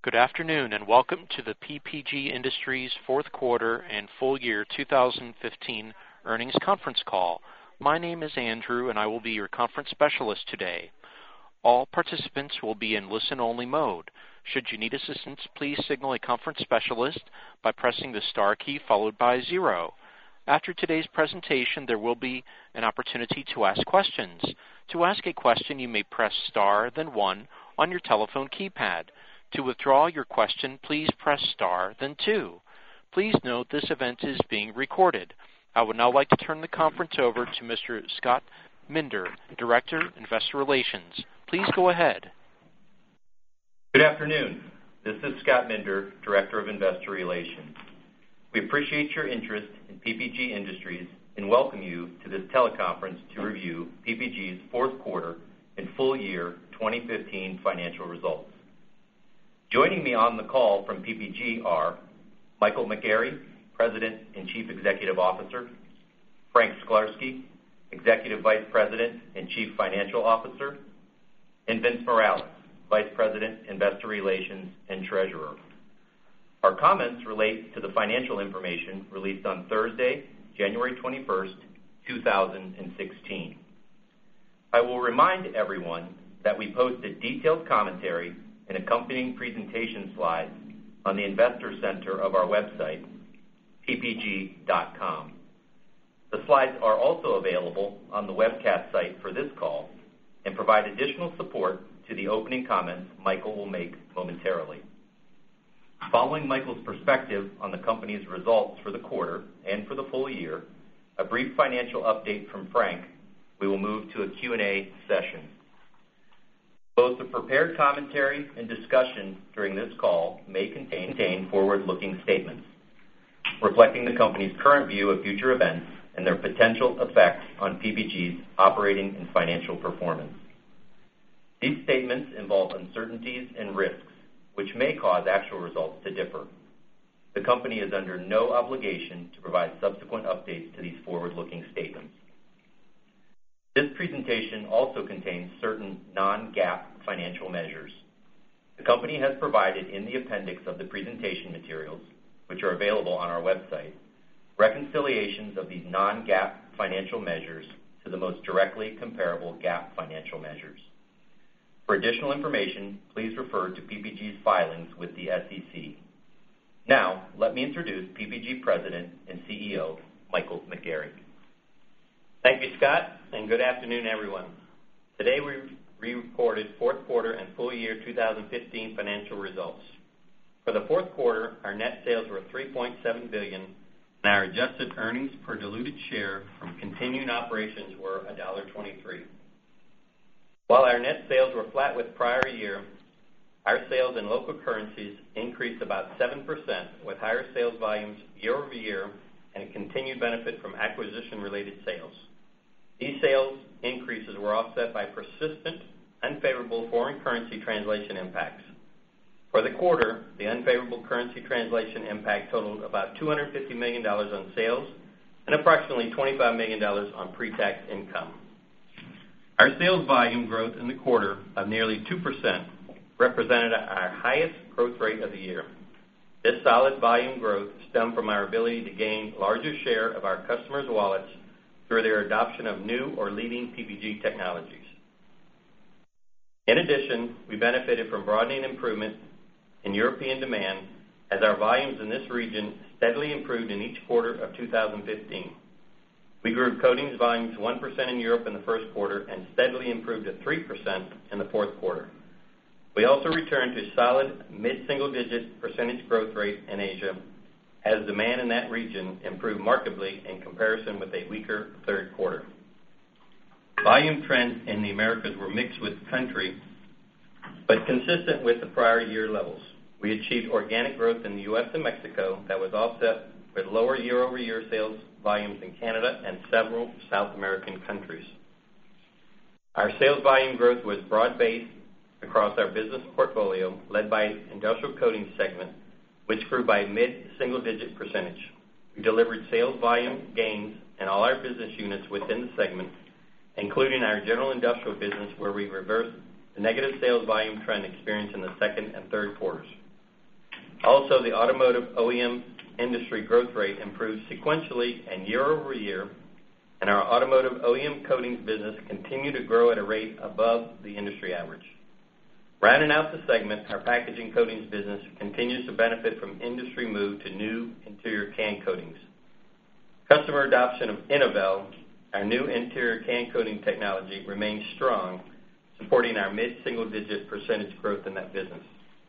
Good afternoon, and welcome to the PPG Industries fourth quarter and full year 2015 earnings conference call. My name is Andrew, and I will be your conference specialist today. All participants will be in listen-only mode. Should you need assistance, please signal a conference specialist by pressing the star key followed by 0. After today's presentation, there will be an opportunity to ask questions. To ask a question, you may press star, then 1 on your telephone keypad. To withdraw your question, please press star, then 2. Please note this event is being recorded. I would now like to turn the conference over to Mr. Scott Minder, Director, Investor Relations. Please go ahead. Good afternoon. This is Scott Minder, Director of Investor Relations. We appreciate your interest in PPG Industries and welcome you to this teleconference to review PPG's fourth quarter and full year 2015 financial results. Joining me on the call from PPG are Michael McGarry, President and Chief Executive Officer, Frank Sklarsky, Executive Vice President and Chief Financial Officer, and Vince Morales, Vice President, Investor Relations and Treasurer. Our comments relate to the financial information released on Thursday, January 21st, 2016. I will remind everyone that we posted detailed commentary and accompanying presentation slides on the Investor Center of our website, ppg.com. The slides are also available on the webcast site for this call and provide additional support to the opening comments Michael will make momentarily. Following Michael's perspective on the company's results for the quarter and for the full year, a brief financial update from Frank, we will move to a Q&A session. Both the prepared commentary and discussion during this call may contain forward-looking statements reflecting the company's current view of future events and their potential effect on PPG's operating and financial performance. These statements involve uncertainties and risks, which may cause actual results to differ. The company is under no obligation to provide subsequent updates to these forward-looking statements. This presentation also contains certain non-GAAP financial measures. The company has provided in the appendix of the presentation materials, which are available on our website, reconciliations of these non-GAAP financial measures to the most directly comparable GAAP financial measures. For additional information, please refer to PPG's filings with the SEC. Now, let me introduce PPG President and CEO, Michael McGarry. Thank you, Scott, and good afternoon, everyone. Today we reported fourth quarter and full year 2015 financial results. For the fourth quarter, our net sales were $3.7 billion, and our adjusted earnings per diluted share from continuing operations were $1.23. While our net sales were flat with prior year, our sales in local currencies increased about 7%, with higher sales volumes year-over-year and a continued benefit from acquisition-related sales. These sales increases were offset by persistent, unfavorable foreign currency translation impacts. For the quarter, the unfavorable currency translation impact totaled about $250 million on sales and approximately $25 million on pre-tax income. Our sales volume growth in the quarter of nearly 2% represented our highest growth rate of the year. This solid volume growth stemmed from our ability to gain larger share of our customers' wallets through their adoption of new or leading PPG technologies. In addition, we benefited from broadening improvement in European demand as our volumes in this region steadily improved in each quarter of 2015. We grew coatings volumes 1% in Europe in the first quarter and steadily improved to 3% in the fourth quarter. We also returned to solid mid-single-digit percentage growth rate in Asia as demand in that region improved markedly in comparison with a weaker third quarter. Volume trends in the Americas were mixed with country, but consistent with the prior year levels. We achieved organic growth in the U.S. and Mexico that was offset with lower year-over-year sales volumes in Canada and several South American countries. Our sales volume growth was broad-based across our business portfolio, led by Industrial Coatings segment, which grew by mid-single-digit percentage. We delivered sales volume gains in all our business units within the segment, including our general industrial business, where we reversed the negative sales volume trend experienced in the second and third quarters. Also, the automotive OEM industry growth rate improved sequentially and year-over-year, and our automotive OEM coatings business continued to grow at a rate above the industry average. Rounding out the segment, our packaging coatings business continues to benefit from industry move to new interior can coatings. Customer adoption of Innovel, our new interior can coating technology, remains strong, supporting our mid-single-digit % growth in that business.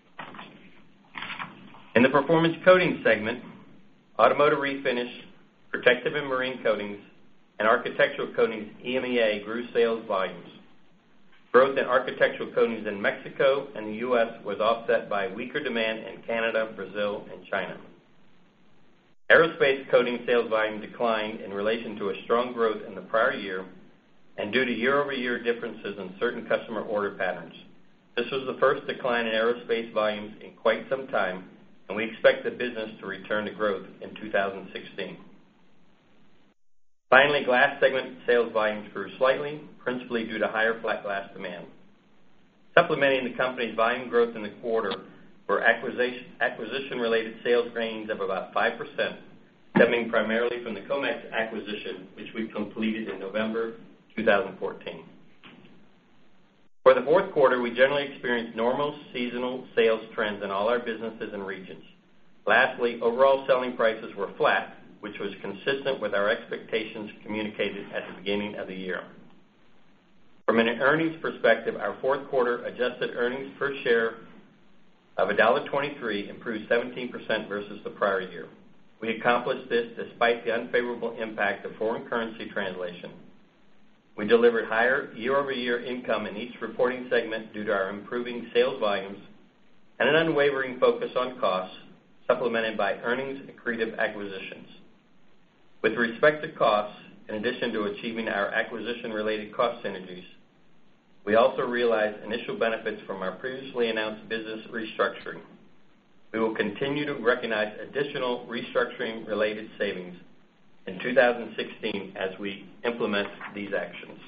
In the performance coatings segment, automotive refinish, protective and marine coatings, and architectural coatings EMEA grew sales volumes. Growth in architectural coatings in Mexico and the U.S. was offset by weaker demand in Canada, Brazil, and China. Aerospace coating sales volume declined in relation to a strong growth in the prior year and due to year-over-year differences in certain customer order patterns. This was the first decline in aerospace volumes in quite some time, and we expect the business to return to growth in 2016. Finally, glass segment sales volumes grew slightly, principally due to higher flat glass demand. Supplementing the company's volume growth in the quarter were acquisition-related sales gains of about 5%, stemming primarily from the Comex acquisition, which we completed in November 2014. For the fourth quarter, we generally experienced normal seasonal sales trends in all our businesses and regions. Lastly, overall selling prices were flat, which was consistent with our expectations communicated at the beginning of the year. From an earnings perspective, our fourth quarter adjusted earnings per share of $1.23 improved 17% versus the prior year. We accomplished this despite the unfavorable impact of foreign currency translation. We delivered higher year-over-year income in each reporting segment due to our improving sales volumes and an unwavering focus on costs, supplemented by earnings accretive acquisitions. With respect to costs, in addition to achieving our acquisition-related cost synergies, we also realized initial benefits from our previously announced business restructuring. We will continue to recognize additional restructuring-related savings in 2016 as we implement these actions.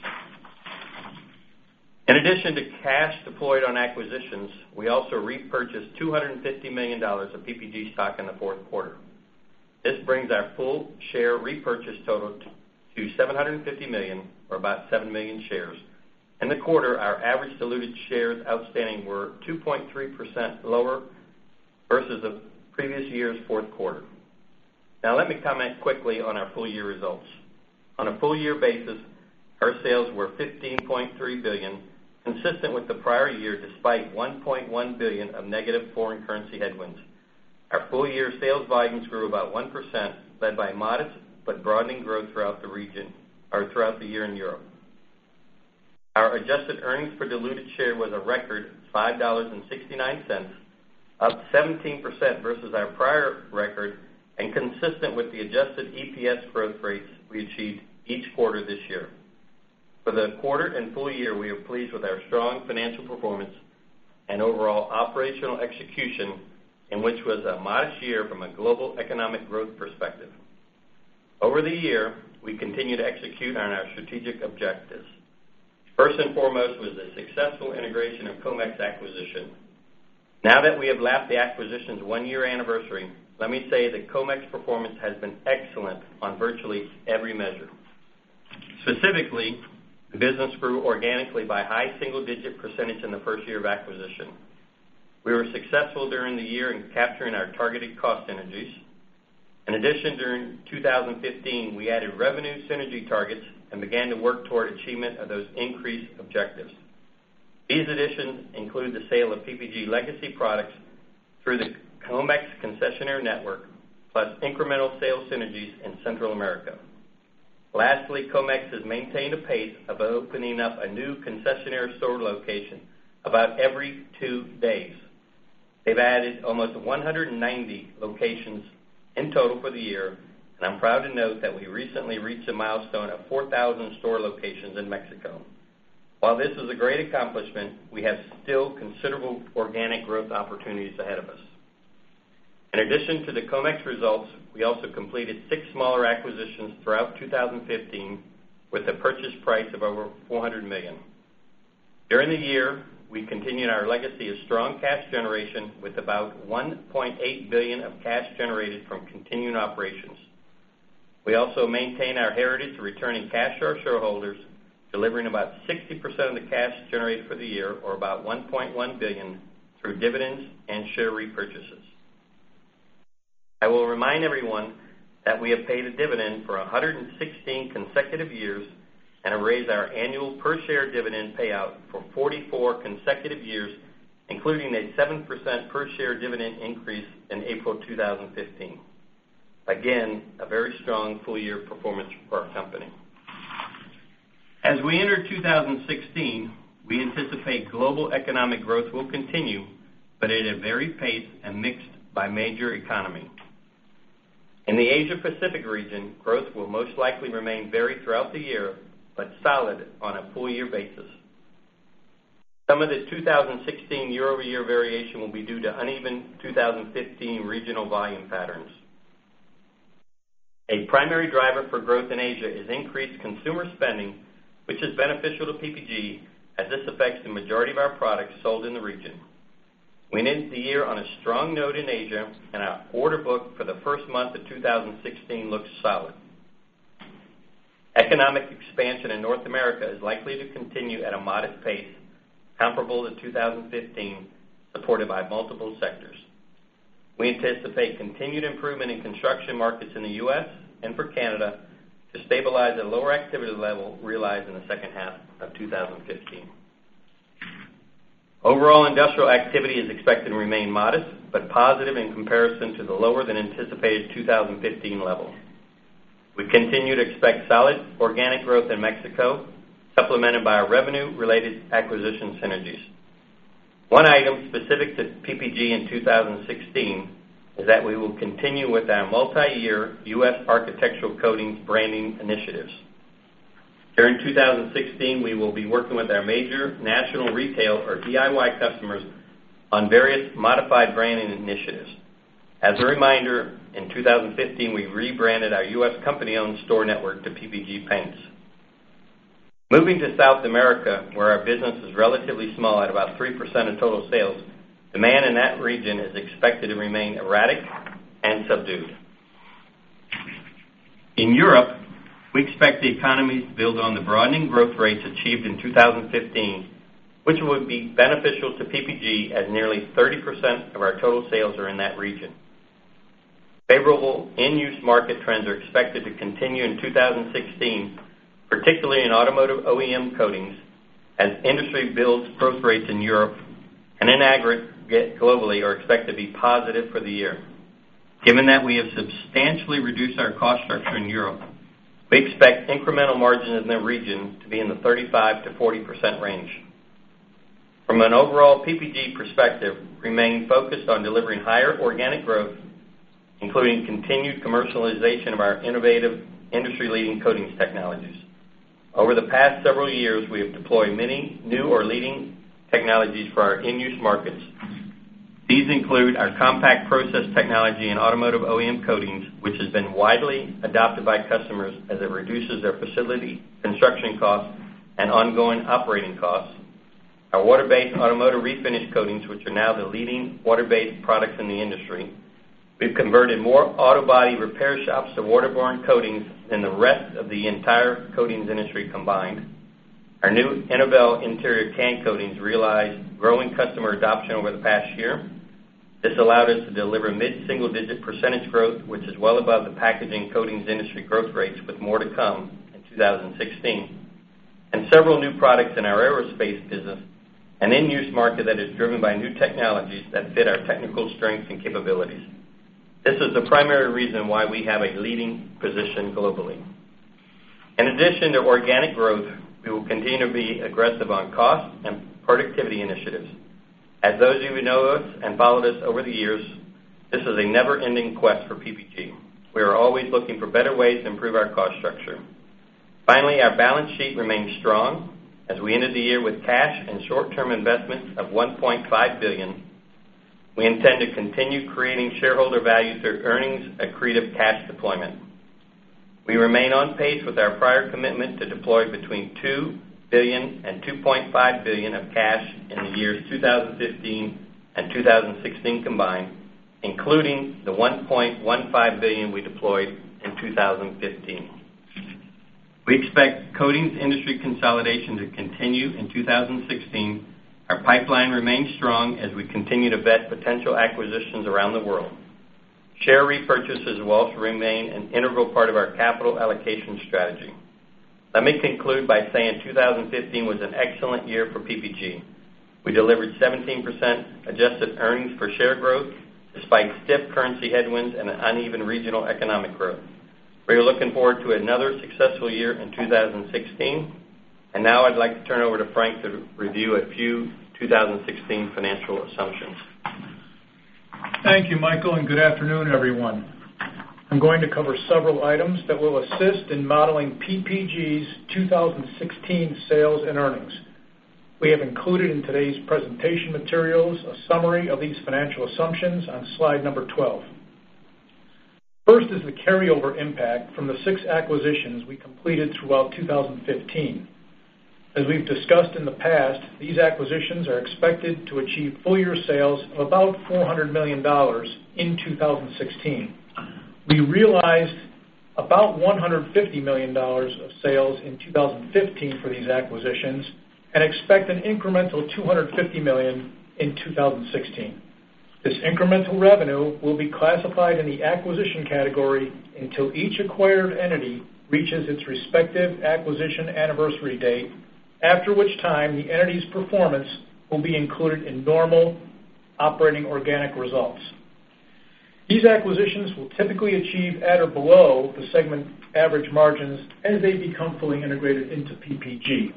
In addition to cash deployed on acquisitions, we also repurchased $250 million of PPG stock in the fourth quarter. This brings our full share repurchase total to $750 million, or about 7 million shares. In the quarter, our average diluted shares outstanding were 2.3% lower versus the previous year's fourth quarter. Now let me comment quickly on our full-year results. On a full-year basis, our sales were $15.3 billion, consistent with the prior year despite $1.1 billion of negative foreign currency headwinds. Our full-year sales volumes grew about 1%, led by modest but broadening growth throughout the year in Europe. Our adjusted earnings per diluted share was a record $5.69, up 17% versus our prior record and consistent with the adjusted EPS growth rates we achieved each quarter this year. For the quarter and full year, we are pleased with our strong financial performance and overall operational execution, in which was a modest year from a global economic growth perspective. Over the year, we continue to execute on our strategic objectives. First and foremost was the successful integration of Comex acquisition. Now that we have lapped the acquisition's one-year anniversary, let me say that Comex performance has been excellent on virtually every measure. Specifically, the business grew organically by high single-digit % in the first year of acquisition. We were successful during the year in capturing our targeted cost synergies. In addition, during 2015, we added revenue synergy targets and began to work toward achievement of those increased objectives. These additions include the sale of PPG legacy products through the Comex concessionaire network, plus incremental sales synergies in Central America. Lastly, Comex has maintained a pace of opening up a new concessionaire store location about every 2 days. They've added almost 190 locations in total for the year, and I'm proud to note that we recently reached a milestone of 4,000 store locations in Mexico. While this is a great accomplishment, we have still considerable organic growth opportunities ahead of us. In addition to the Comex results, we also completed 6 smaller acquisitions throughout 2015 with a purchase price of over $400 million. During the year, we continued our legacy of strong cash generation with about $1.8 billion of cash generated from continuing operations. We also maintain our heritage of returning cash to our shareholders, delivering about 60% of the cash generated for the year, or about $1.1 billion, through dividends and share repurchases. I will remind everyone that we have paid a dividend for 116 consecutive years and have raised our annual per-share dividend payout for 44 consecutive years, including a 7% per-share dividend increase in April 2015. Again, a very strong full-year performance for our company. As we enter 2016, we anticipate global economic growth will continue, but at a varied pace and mixed by major economy. In the Asia-Pacific region, growth will most likely remain varied throughout the year, but solid on a full-year basis. Some of the 2016 year-over-year variation will be due to uneven 2015 regional volume patterns. A primary driver for growth in Asia is increased consumer spending, which is beneficial to PPG as this affects the majority of our products sold in the region. We ended the year on a strong note in Asia, and our order book for the first month of 2016 looks solid. Economic expansion in North America is likely to continue at a modest pace, comparable to 2015, supported by multiple sectors. We anticipate continued improvement in construction markets in the U.S. and for Canada to stabilize at a lower activity level realized in the second half of 2015. Overall industrial activity is expected to remain modest, but positive in comparison to the lower than anticipated 2015 level. We continue to expect solid organic growth in Mexico, supplemented by our revenue-related acquisition synergies. One item specific to PPG in 2016 is that we will continue with our multi-year U.S. architectural coatings branding initiatives. During 2016, we will be working with our major national retail or DIY customers on various modified branding initiatives. As a reminder, in 2015, we rebranded our U.S. company-owned store network to PPG Paints. Moving to South America, where our business is relatively small at about 3% of total sales, demand in that region is expected to remain erratic and subdued. In Europe, we expect the economy to build on the broadening growth rates achieved in 2015, which would be beneficial to PPG as nearly 30% of our total sales are in that region. Favorable in-use market trends are expected to continue in 2016, particularly in automotive OEM coatings, as industry builds growth rates in Europe and in aggregate globally are expected to be positive for the year. Given that we have substantially reduced our cost structure in Europe, we expect incremental margins in the region to be in the 35 to 40% range. From an overall PPG perspective, we remain focused on delivering higher organic growth, including continued commercialization of our innovative industry-leading coatings technologies. Over the past several years, we have deployed many new or leading technologies for our in-use markets. These include our compact process technology in automotive OEM coatings, which has been widely adopted by customers as it reduces their facility construction costs and ongoing operating costs. Our water-based automotive refinish coatings, which are now the leading water-based products in the industry. We've converted more auto body repair shops to waterborne coatings than the rest of the entire coatings industry combined. Our new Innovel interior can coatings realized growing customer adoption over the past year. This allowed us to deliver mid-single-digit percentage growth, which is well above the packaging coatings industry growth rates, with more to come in 2016. And several new products in our aerospace business, an in-use market that is driven by new technologies that fit our technical strengths and capabilities. This is the primary reason why we have a leading position globally. In addition to organic growth, we will continue to be aggressive on cost and productivity initiatives. As those of you who know us and followed us over the years, this is a never-ending quest for PPG. We are always looking for better ways to improve our cost structure. Finally, our balance sheet remains strong as we ended the year with cash and short-term investments of $1.5 billion. We intend to continue creating shareholder value through earnings accretive cash deployment. We remain on pace with our prior commitment to deploy between $2 billion and $2.5 billion of cash in the years 2015 and 2016 combined, including the $1.15 billion we deployed in 2015. We expect coatings industry consolidation to continue in 2016. Our pipeline remains strong as we continue to vet potential acquisitions around the world. Share repurchases will also remain an integral part of our capital allocation strategy. Let me conclude by saying 2015 was an excellent year for PPG. We delivered 17% adjusted earnings per share growth despite stiff currency headwinds and an uneven regional economic growth. We are looking forward to another successful year in 2016. And now I'd like to turn over to Frank to review a few 2016 financial assumptions. Thank you, Michael, and good afternoon, everyone. I'm going to cover several items that will assist in modeling PPG's 2016 sales and earnings. We have included in today's presentation materials a summary of these financial assumptions on slide number 12. First is the carryover impact from the 6 acquisitions we completed throughout 2015. As we've discussed in the past, these acquisitions are expected to achieve full-year sales of about $400 million in 2016. We realized about $150 million of sales in 2015 for these acquisitions and expect an incremental $250 million in 2016. This incremental revenue will be classified in the acquisition category until each acquired entity reaches its respective acquisition anniversary date, after which time the entity's performance will be included in normal operating organic results. These acquisitions will typically achieve at or below the segment average margins as they become fully integrated into PPG.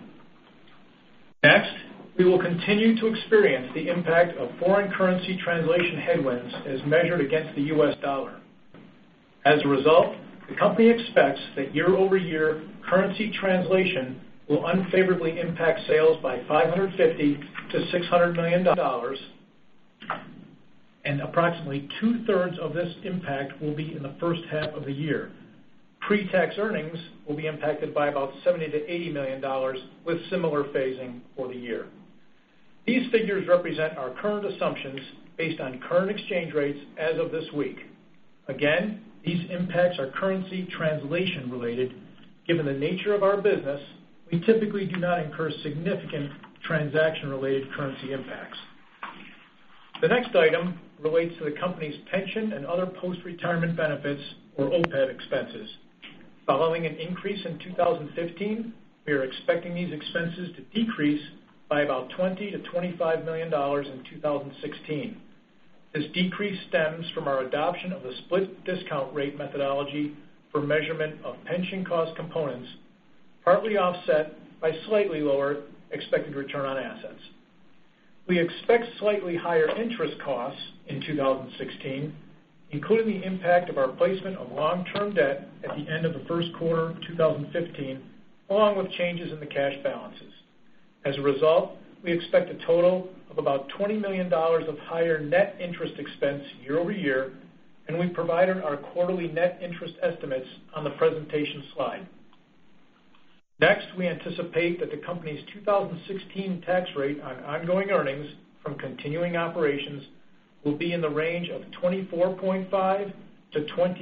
Next, we will continue to experience the impact of foreign currency translation headwinds as measured against the U.S. dollar. As a result, the company expects that year-over-year currency translation will unfavorably impact sales by $550 to $600 million, and approximately two-thirds of this impact will be in the first half of the year. Pre-tax earnings will be impacted by about $70 to $80 million with similar phasing for the year. These figures represent our current assumptions based on current exchange rates as of this week. Again, these impacts are currency translation related. Given the nature of our business, we typically do not incur significant transaction-related currency impacts. The next item relates to the company's pension and other post-retirement benefits, or OPEB expenses. Following an increase in 2015, we are expecting these expenses to decrease by about $20 to $25 million in 2016. This decrease stems from our adoption of the split discount rate methodology for measurement of pension cost components, partly offset by slightly lower expected return on assets. We expect slightly higher interest costs in 2016, including the impact of our placement of long-term debt at the end of the first quarter of 2015, along with changes in the cash balances. As a result, we expect a total of about $20 million of higher net interest expense year over year, and we provided our quarterly net interest estimates on the presentation slide. Next, we anticipate that the company's 2016 tax rate on ongoing earnings from continuing operations will be in the range of 24.5% to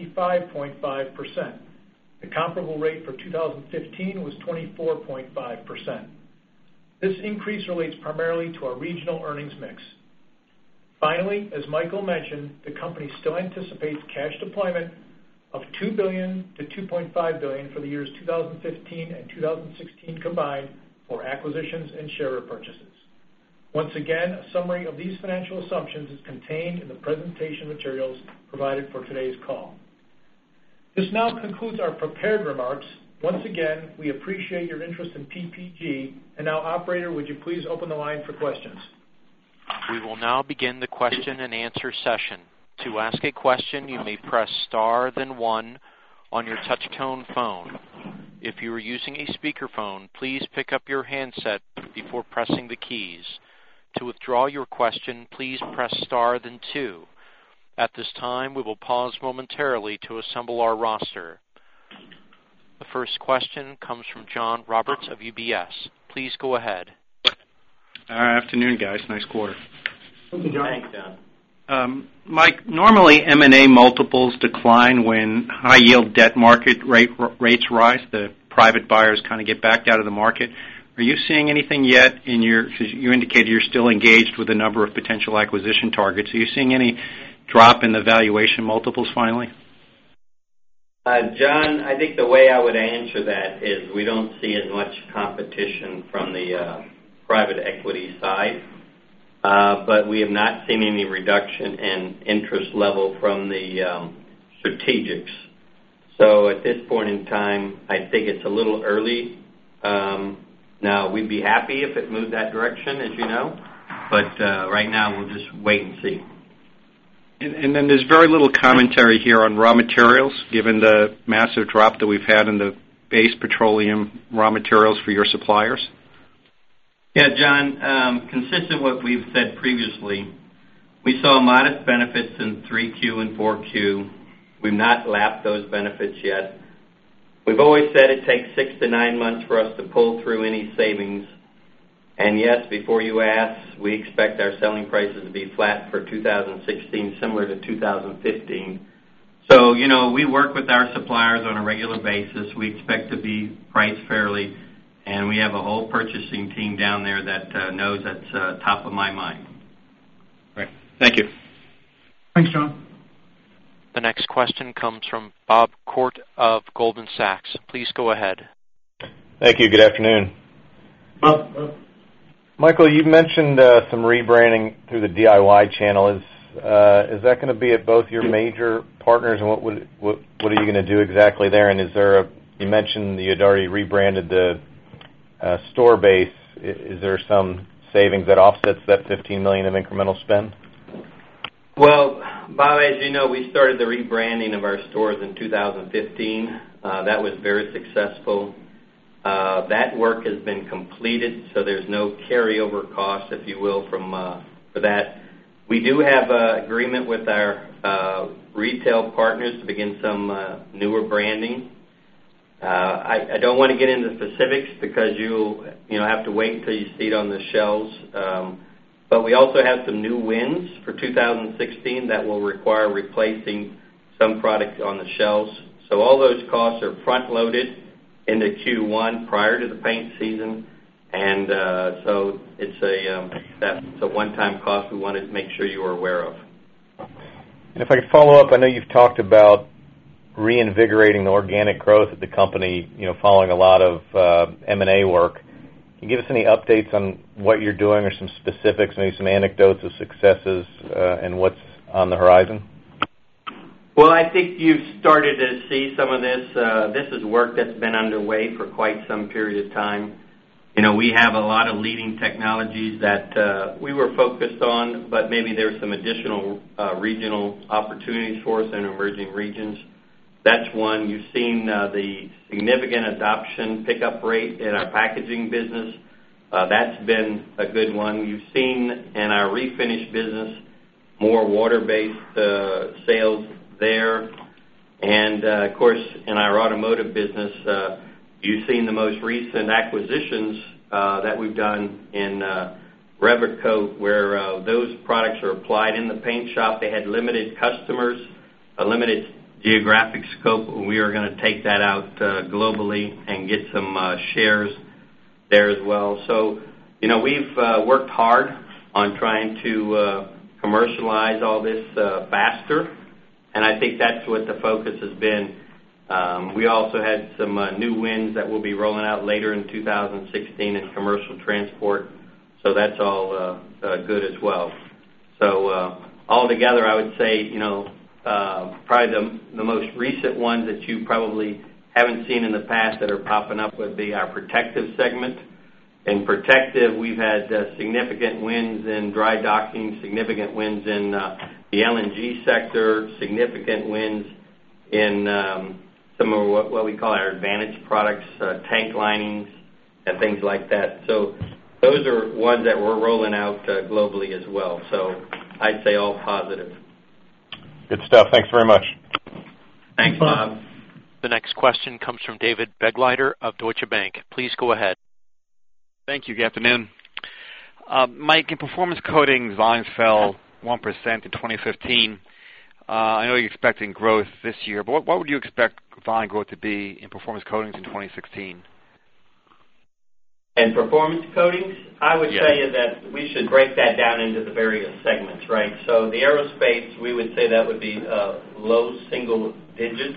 25.5%. The comparable rate for 2015 was 24.5%. This increase relates primarily to our regional earnings mix. Finally, as Michael mentioned, the company still anticipates cash deployment of $2 billion to $2.5 billion for the years 2015 and 2016 combined for acquisitions and share repurchases. Once again, a summary of these financial assumptions is contained in the presentation materials provided for today's call. This now concludes our prepared remarks. Once again, we appreciate your interest in PPG. And now, operator, would you please open the line for questions? We will now begin the question and answer session. To ask a question, you may press star then one on your touch-tone phone. If you are using a speakerphone, please pick up your handset before pressing the keys. To withdraw your question, please press star then two. At this time, we will pause momentarily to assemble our roster. The first question comes from John Roberts of UBS. Please go ahead. Afternoon, guys. Nice quarter. Thank you, John. Thanks, John. Mike, normally M&A multiples decline when high-yield debt market rates rise. The private buyers kind of get backed out of the market. Are you seeing anything yet because you indicated you're still engaged with a number of potential acquisition targets. Are you seeing any drop in the valuation multiples finally? John, I think the way I would answer that is we don't see as much competition from the private equity side, but we have not seen any reduction in interest level from the strategics. So at this point in time, I think it's a little early. Now, we'd be happy if it moved that direction, as you know, but right now we'll just wait and see. And then there's very little commentary here on raw materials, given the massive drop that we've had in the base petroleum raw materials for your suppliers. Yeah, John, consistent with what we've said previously, we saw modest benefits in 3Q and 4Q. We've not lapped those benefits yet. We've always said it takes 6 to 9 months for us to pull through any savings. And yes, before you ask, we expect our selling prices to be flat for 2016, similar to 2015. So, we work with our suppliers on a regular basis. We expect to be priced fairly, and we have a whole purchasing team down there that knows that's top of my mind. Right. Thank you. Thanks, John. The next question comes from Bob Koort of Goldman Sachs. Please go ahead. Thank you. Good afternoon. Bob. Michael, you mentioned some rebranding through the DIY channel. Is that going to be at both your major partners, and what are you going to do exactly there? And you mentioned you had already rebranded the store base. Is there some savings that offsets that $15 million of incremental spend? Well, Bob, as you know, we started the rebranding of our stores in 2015. That was very successful. That work has been completed, so there's no carryover cost, if you will, for that. We do have an agreement with our retail partners to begin some newer branding. I don't want to get into specifics because you'll have to wait until you see it on the shelves. But we also have some new wins for 2016 that will require replacing some products on the shelves. So all those costs are front-loaded into Q1 prior to the paint season, and so that's a one-time cost we wanted to make sure you were aware of. And if I could follow up, I know you've talked about reinvigorating the organic growth of the company, following a lot of M&A work. Can you give us any updates on what you're doing or some specifics, maybe some anecdotes of successes and what's on the horizon? Well, I think you've started to see some of this. This is work that's been underway for quite some period of time. We have a lot of leading technologies that we were focused on, but maybe there's some additional regional opportunities for us in emerging regions. That's one. You've seen the significant adoption pickup rate in our packaging business. That's been a good one. You've seen in our refinish business more water-based sales there. And, of course, in our automotive business, you've seen the most recent acquisitions that we've done in Revercoat, where those products are applied in the paint shop. They had limited customers, a limited geographic scope. We are going to take that out globally and get some shares there as well. So, we've worked hard on trying to commercialize all this faster, and I think that's what the focus has been. We also had some new wins that we'll be rolling out later in 2016 in commercial transport, so that's all good as well. So altogether, I would say, probably the most recent ones that you probably haven't seen in the past that are popping up would be our protective segment. In protective, we've had significant wins in dry docking, significant wins in the LNG sector, significant wins in some of what we call our advantage products, tank linings, and things like that. So those are ones that we're rolling out globally as well. So I'd say all positive. Good stuff. Thanks very much. Thanks, Bob. The next question comes from David Begleiter of Deutsche Bank. Please go ahead. Thank you. Good afternoon. Mike, in Performance Coatings, volumes fell 1% in 2015. I know you're expecting growth this year, but what would you expect volume growth to be in Performance Coatings in 2016? And Performance Coatings, I would tell you that we should break that down into the various segments, right? So the aerospace, we would say that would be low single digits.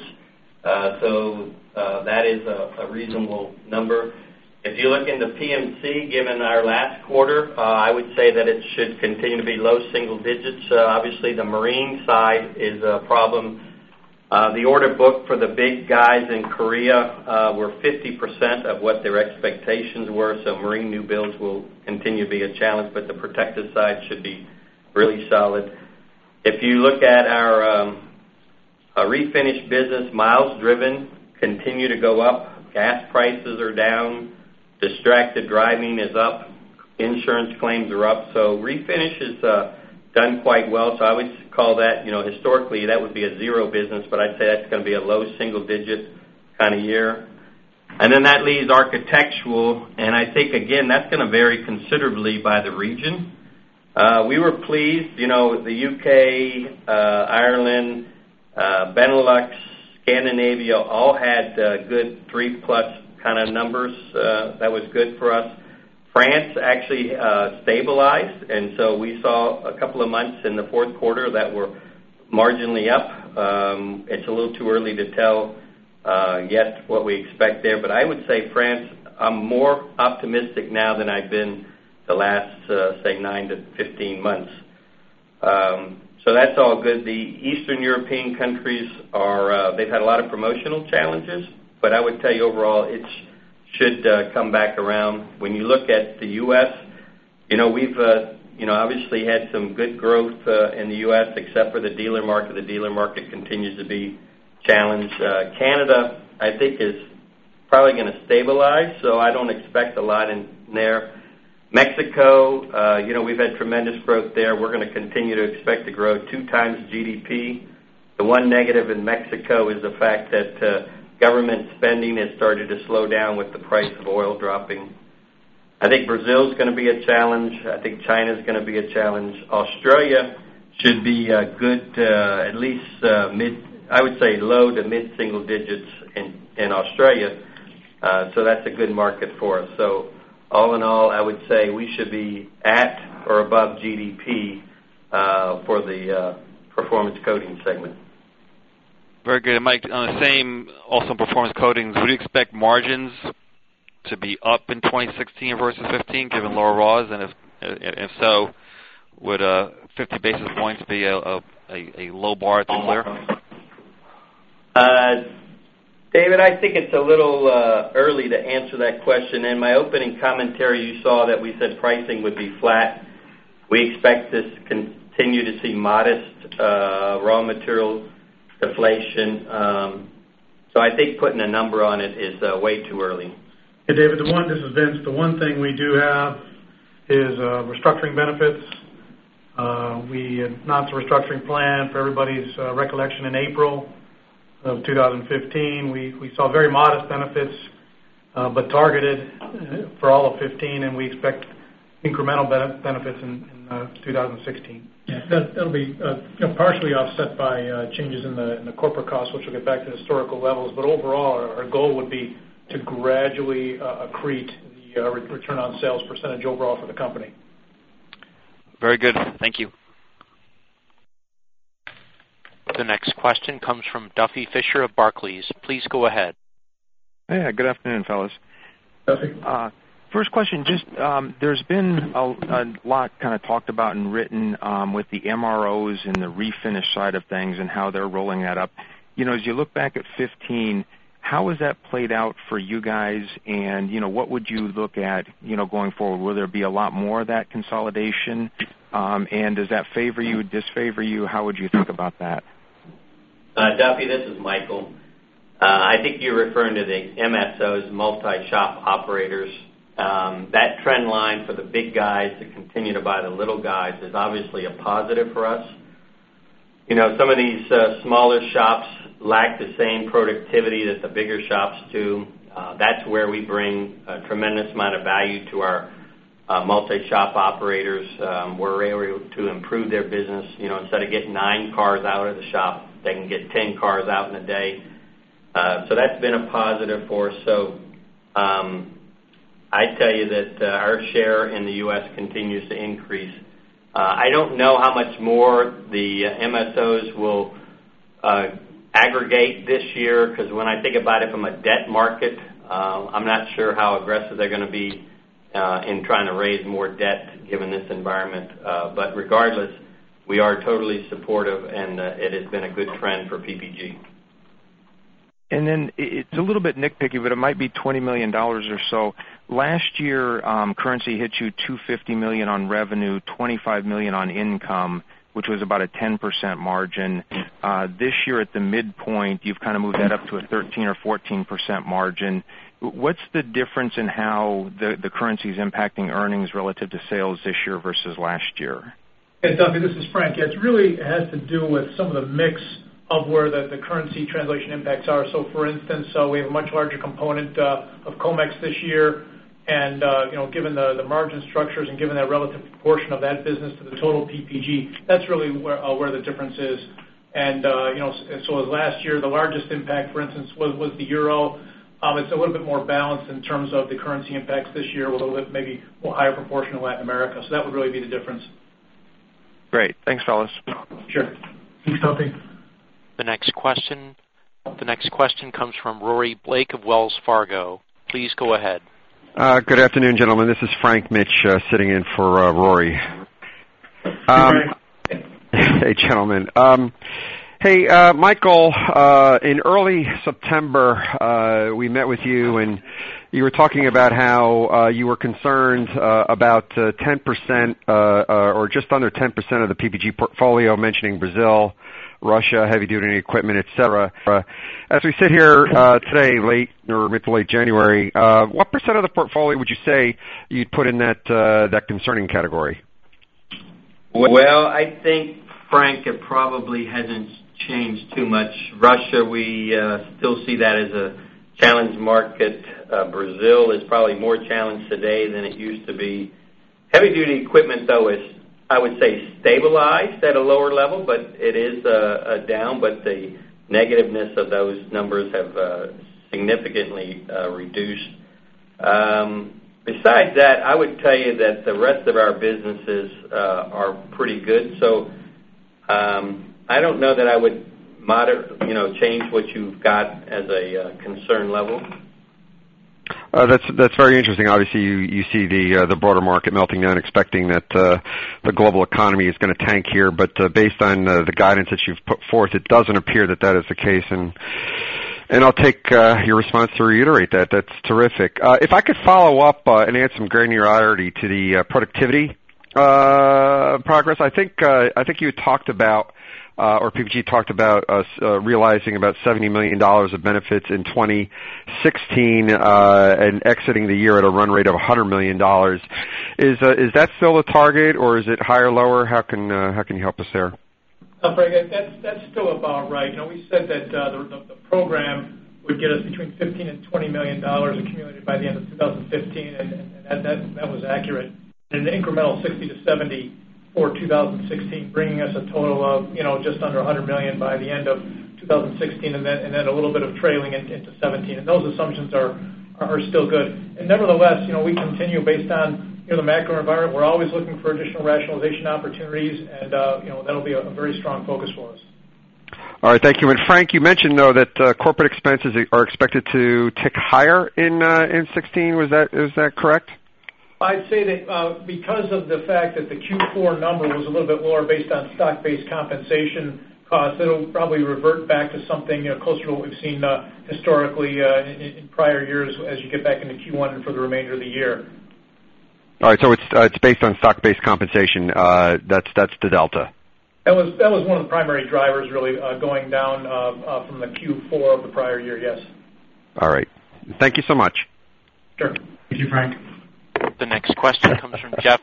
So that is a reasonable number. If you look into PMC, given our last quarter, I would say that it should continue to be low single digits. Obviously, the marine side is a problem. The order book for the big guys in Korea were 50% of what their expectations were, so marine new builds will continue to be a challenge, but the protective side should be really solid. If you look at our refinish business, miles driven continue to go up. Gas prices are down. Distracted driving is up. Insurance claims are up. So refinish is done quite well. So I would call that, historically that would be a zero business, but I'd say that's going to be a low single digit kind of year. And then that leaves architectural, and I think, again, that's going to vary considerably by the region. We were pleased, the UK, Ireland, Benelux, Scandinavia all had good 3+ kind of numbers. That was good for us. France actually stabilized, and so we saw a couple of months in the fourth quarter that were marginally up. It's a little too early to tell yet what we expect there, but I would say France, I'm more optimistic now than I've been the last, say, 9 to 15 months. So that's all good. The Eastern European countries they've had a lot of promotional challenges, but I would tell you overall it should come back around. When you look at the U.S., we've obviously had some good growth in the U.S. except for the dealer market. The dealer market continues to be challenged. Canada, I think, is probably going to stabilize, so I don't expect a lot in there. Mexico, we've had tremendous growth there. We're going to continue to expect to grow 2 times GDP. The one negative in Mexico is the fact that government spending has started to slow down with the price of oil dropping. I think Brazil is going to be a challenge. I think China is going to be a challenge. Australia should be good, at least I would say low to mid-single digits in Australia. So that's a good market for us. So all in all, I would say we should be at or above GDP for the Performance Coatings segment. Very good. Mike, on the same, also Performance Coatings, would you expect margins to be up in 2016 versus 15 given lower raws? And if so, would 50 basis points be a low bar to clear? David, I think it's a little early to answer that question. In my opening commentary, you saw that we said pricing would be flat. We expect to continue to see modest raw material deflation. So I think putting a number on it is way too early. Hey, David, this is Vince. The one thing we do have is restructuring benefits. We announced a restructuring plan for everybody's recollection in April of 2015. We saw very modest benefits, but targeted for all of 15, and we expect incremental benefits in 2016. Yeah, that'll be partially offset by changes in the corporate costs, which will get back to historical levels. But overall, our goal would be to gradually accrete the return on sales percentage overall for the company. Very good. Thank you. The next question comes from Duffy Fisher of Barclays. Please go ahead. Hey, good afternoon, fellas. Duffy. First question, just there's been a lot kind of talked about and written with the MROs and the refinish side of things and how they're rolling that up. As you look back at 15, how has that played out for you guys? And, what would you look at, going forward? Will there be a lot more of that consolidation? And does that favor you, disfavor you? How would you think about that? Duffy, this is Michael. I think you're referring to the MSOs, multi-shop operators. That trend line for the big guys to continue to buy the little guys is obviously a positive for us. Some of these smaller shops lack the same productivity that the bigger shops do. That's where we bring a tremendous amount of value to our multi-shop operators. We're able to improve their business. Instead of getting 9 cars out of the shop, they can get 10 cars out in a day. So that's been a positive for us. So I tell you that our share in the U.S. continues to increase. I don't know how much more the MSOs will aggregate this year, because when I think about it from a debt market, I'm not sure how aggressive they're going to be in trying to raise more debt given this environment. But regardless, we are totally supportive, and it has been a good trend for PPG. And then it's a little bit nitpicky, but it might be $20 million or so. Last year, currency hit you $250 million on revenue, $25 million on income, which was about a 10% margin. This year at the midpoint, you've kind of moved that up to a 13 or 14% margin. What's the difference in how the currency is impacting earnings relative to sales this year versus last year? Yeah, Duffy, this is Frank. It really has to do with some of the mix of where the currency translation impacts are. So, for instance, we have a much larger component of Comex this year, and given the margin structures and given that relative proportion of that business to the total PPG, that's really where the difference is. And so as last year, the largest impact, for instance, was the euro. It's a little bit more balanced in terms of the currency impacts this year, with a little bit maybe more higher proportion of Latin America. So that would really be the difference. Great. Thanks, fellas. Sure. Thanks, Duffy. The next question comes from Rory Blake of Wells Fargo. Please go ahead. Good afternoon, gentlemen. This is Frank Mitch sitting in for Rory. Hey, gentlemen. Hey, Michael, in early September, we met with you, and you were talking about how you were concerned about 10% or just under 10% of the PPG portfolio, mentioning Brazil, Russia, heavy-duty equipment, etc. As we sit here today, late or mid to late January, what percent of the portfolio would you say you'd put in that concerning category? Well, I think, Frank, it probably hasn't changed too much. Russia, we still see that as a challenged market. Brazil is probably more challenged today than it used to be. Heavy-duty equipment, though, is, I would say, stabilized at a lower level, but it is down, but the negativeness of those numbers have significantly reduced. Besides that, I would tell you that the rest of our businesses are pretty good. So I don't know that I would change what you've got as a concern level. That's very interesting. Obviously, you see the broader market melting down, expecting that the global economy is going to tank here. But based on the guidance that you've put forth, it doesn't appear that is the case. And I'll take your response to reiterate that. That's terrific. If I could follow up and add some granularity to the productivity progress, I think you talked about. Or PPG talked about us realizing about $70 million of benefits in 2016 and exiting the year at a run rate of $100 million. Is that still the target, or is it higher, lower? How can you help us there? Frank, that's still about right. We said that the program would get us between $15 and $20 million accumulated by the end of 2015, and that was accurate. And an incremental 60 to 70 for 2016, bringing us a total of just under $100 million by the end of 2016, and then a little bit of trailing into 17. And those assumptions are still good. And nevertheless, we continue based on the macro environment. We're always looking for additional rationalization opportunities, and that'll be a very strong focus for us. All right, thank you. And Frank, you mentioned though that corporate expenses are expected to tick higher in 16. Is that correct? I'd say that because of the fact that the Q4 number was a little bit lower based on stock-based compensation costs, it'll probably revert back to something closer to what we've seen historically in prior years as you get back into Q1 and for the remainder of the year. All right, so it's based on stock-based compensation. That's the delta. That was one of the primary drivers, really, going down from the Q4 of the prior year. Yes. All right. Thank you so much. Sure. Thank you, Frank. The next question comes from Jeff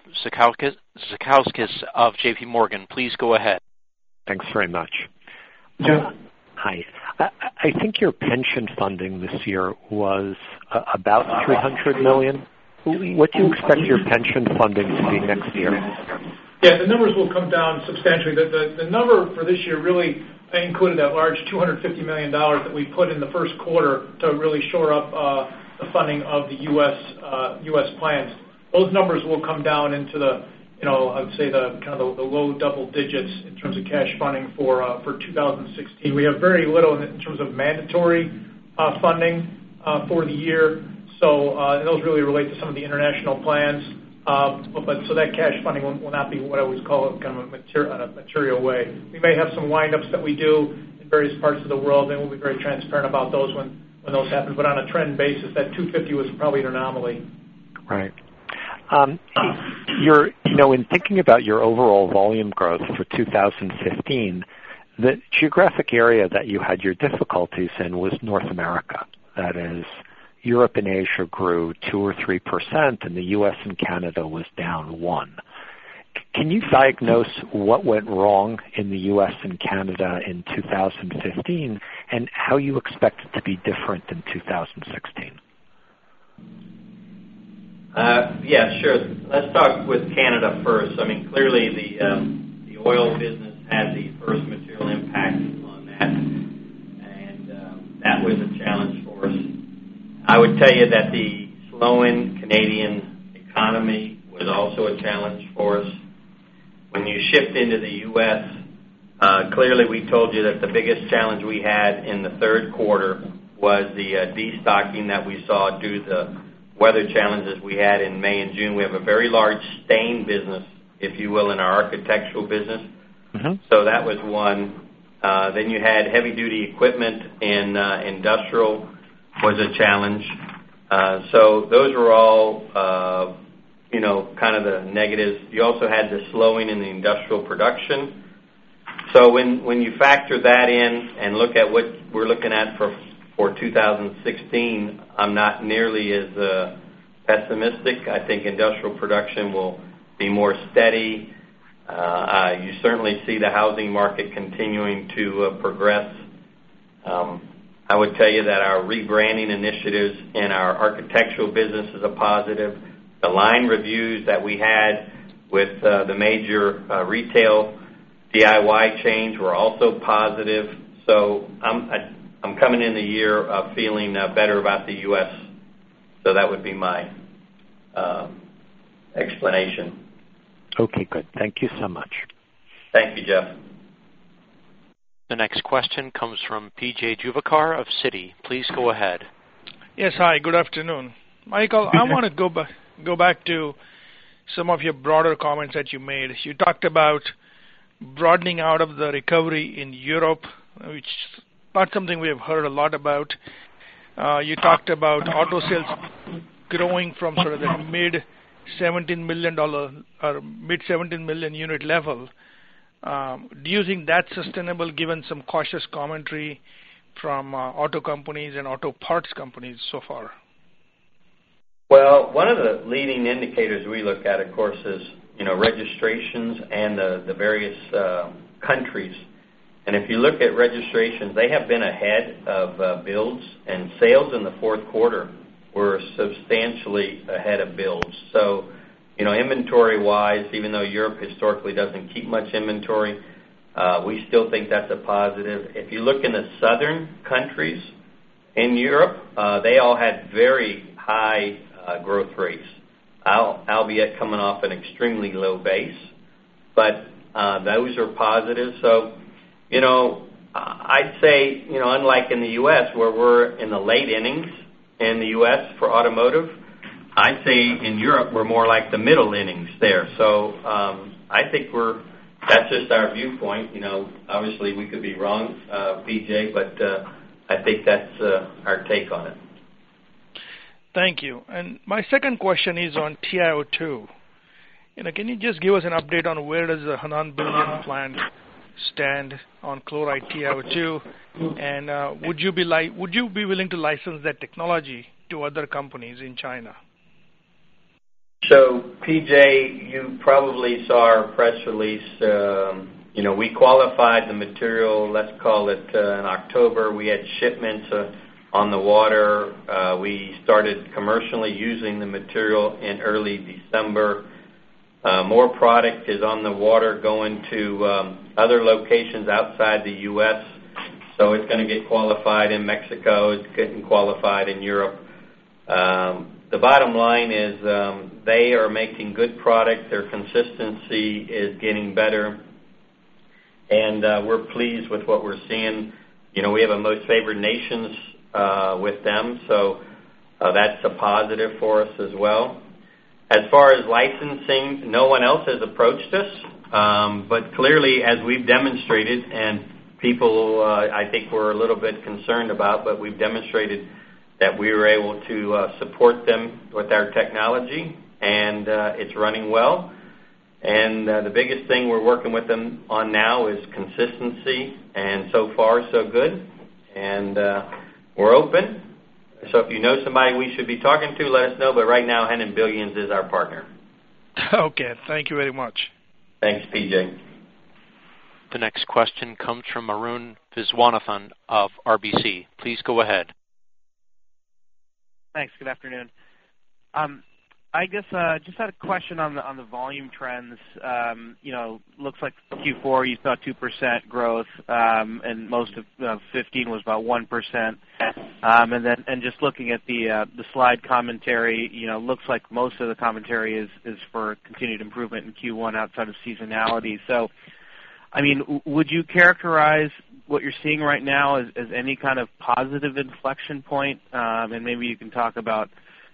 Zekauskas of J.P. Morgan. Please go ahead. Thanks very much. Jeff. Hi. I think your pension funding this year was about $300 million. What do you expect your pension funding to be next year? Yeah, the numbers will come down substantially. The number for this year really included that large $250 million that we put in the first quarter to really shore up the funding of the U.S. plans. Those numbers will come down into the, I would say the kind of the low double digits in terms of cash funding for 2016. We have very little in terms of mandatory funding for the year. So those really relate to some of the international plans. So that cash funding will not be what I always call kind of a material way. We may have some wind-ups that we do in various parts of the world, and we'll be very transparent about those when those happen. But on a trend basis, that 250 was probably an anomaly. Right. In thinking about your overall volume growth for 2015, the geographic area that you had your difficulties in was North America. That is, Europe and Asia grew 2 or 3%, and the U.S. and Canada was down 1%. Can you diagnose what went wrong in the U.S. and Canada in 2015, and how you expect it to be different in 2016? Yeah, sure. Let's start with Canada first. I mean, clearly the oil business had the first material impact on that, and that was a challenge for us. I would tell you that the slowing Canadian economy was also a challenge for us. When you shift into the U.S., clearly we told you that the biggest challenge we had in the third quarter was the destocking that we saw due to the weather challenges we had in May and June. We have a very large stain business, if you will, in our architectural business. Mm-hmm. So that was one. Then you had heavy-duty equipment in industrial was a challenge. So those were all, kind of the negatives. You also had the slowing in the industrial production. So when you factor that in and look at what we're looking at for 2016, I'm not nearly as pessimistic. I think industrial production will be more steady. You certainly see the housing market continuing to progress. I would tell you that our rebranding initiatives in our architectural business is a positive. The line reviews that we had with the major retail DIY chains were also positive. So I'm coming in the year feeling better about the U.S. So that would be my explanation. Okay, good. Thank you so much. Thank you, Jeff. The next question comes from P.J. Juvekar of Citi. Please go ahead. Yes, hi. Good afternoon. Michael, I want to go back to some of your broader comments that you made. You talked about broadening out of the recovery in Europe, which is not something we have heard a lot about. You talked about auto sales growing from sort of the mid-$17 million or mid-17 million unit level. Do you think that's sustainable given some cautious commentary from auto companies and auto parts companies so far? Well, one of the leading indicators we look at, of course, is registrations and the various countries. And if you look at registrations, they have been ahead of builds, and sales in the fourth quarter were substantially ahead of builds. So, inventory-wise, even though Europe historically doesn't keep much inventory, we still think that's a positive. If you look in the southern countries in Europe, they all had very high growth rates, albeit coming off an extremely low base. But those are positive. So, I'd say, unlike in the U.S. where we're in the late innings in the U.S. for automotive, I'd say in Europe we're more like the middle innings there. So I think that's just our viewpoint. Obviously we could be wrong, BJ, but I think that's our take on it. Thank you. And my second question is on TiO2. Can you just give us an update on where does the Henan Billion plant stand on chloride TiO2, and would you be willing to license that technology to other companies in China? So, PJ, you probably saw our press release We qualified the material, let's call it in October. We had shipments on the water. We started commercially using the material in early December. More product is on the water going to other locations outside the U.S., so it's going to get qualified in Mexico. It's getting qualified in Europe. The bottom line is they are making good product. Their consistency is getting better, and we're pleased with what we're seeing. We have a most favored nations with them, so that's a positive for us as well. As far as licensing, no one else has approached us, but clearly, as we've demonstrated, and people I think were a little bit concerned about, but we've demonstrated that we were able to support them with our technology, and it's running well. And the biggest thing we're working with them on now is consistency, and so far, so good. And we're open. So if you know somebody we should be talking to, let us know. But right now, Hennon Billions is our partner. Okay. Thank you very much. Thanks, PJ. The next question comes from Arun Viswanathan of RBC. Please go ahead. Thanks. Good afternoon. I guess just had a question on the volume trends. Looks like Q4 you saw 2% growth, and most of 15 was about 1%. And just looking at the slide commentary, looks like most of the commentary is for continued improvement in Q1 outside of seasonality. So, I mean, would you characterize what you're seeing right now as any kind of positive inflection point? And maybe you can talk about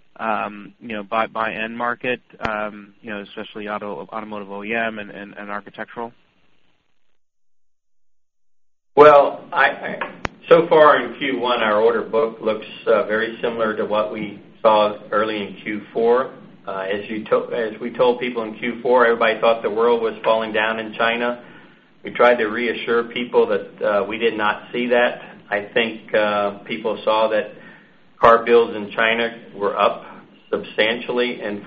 by end market, especially automotive OEM and architectural. Well, so far in Q1, our order book looks very similar to what we saw early in Q4. As we told people in Q4, everybody thought the world was falling down in China. We tried to reassure people that we did not see that. I think people saw that car builds in China were up substantially in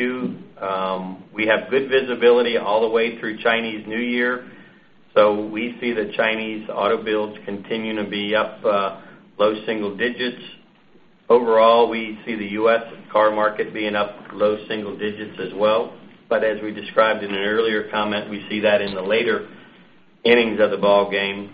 4Q. We have good visibility all the way through Chinese New Year, so we see the Chinese auto builds continuing to be up low single digits. Overall, we see the U.S. car market being up low single digits as well. But as we described in an earlier comment, we see that in the later innings of the ball game.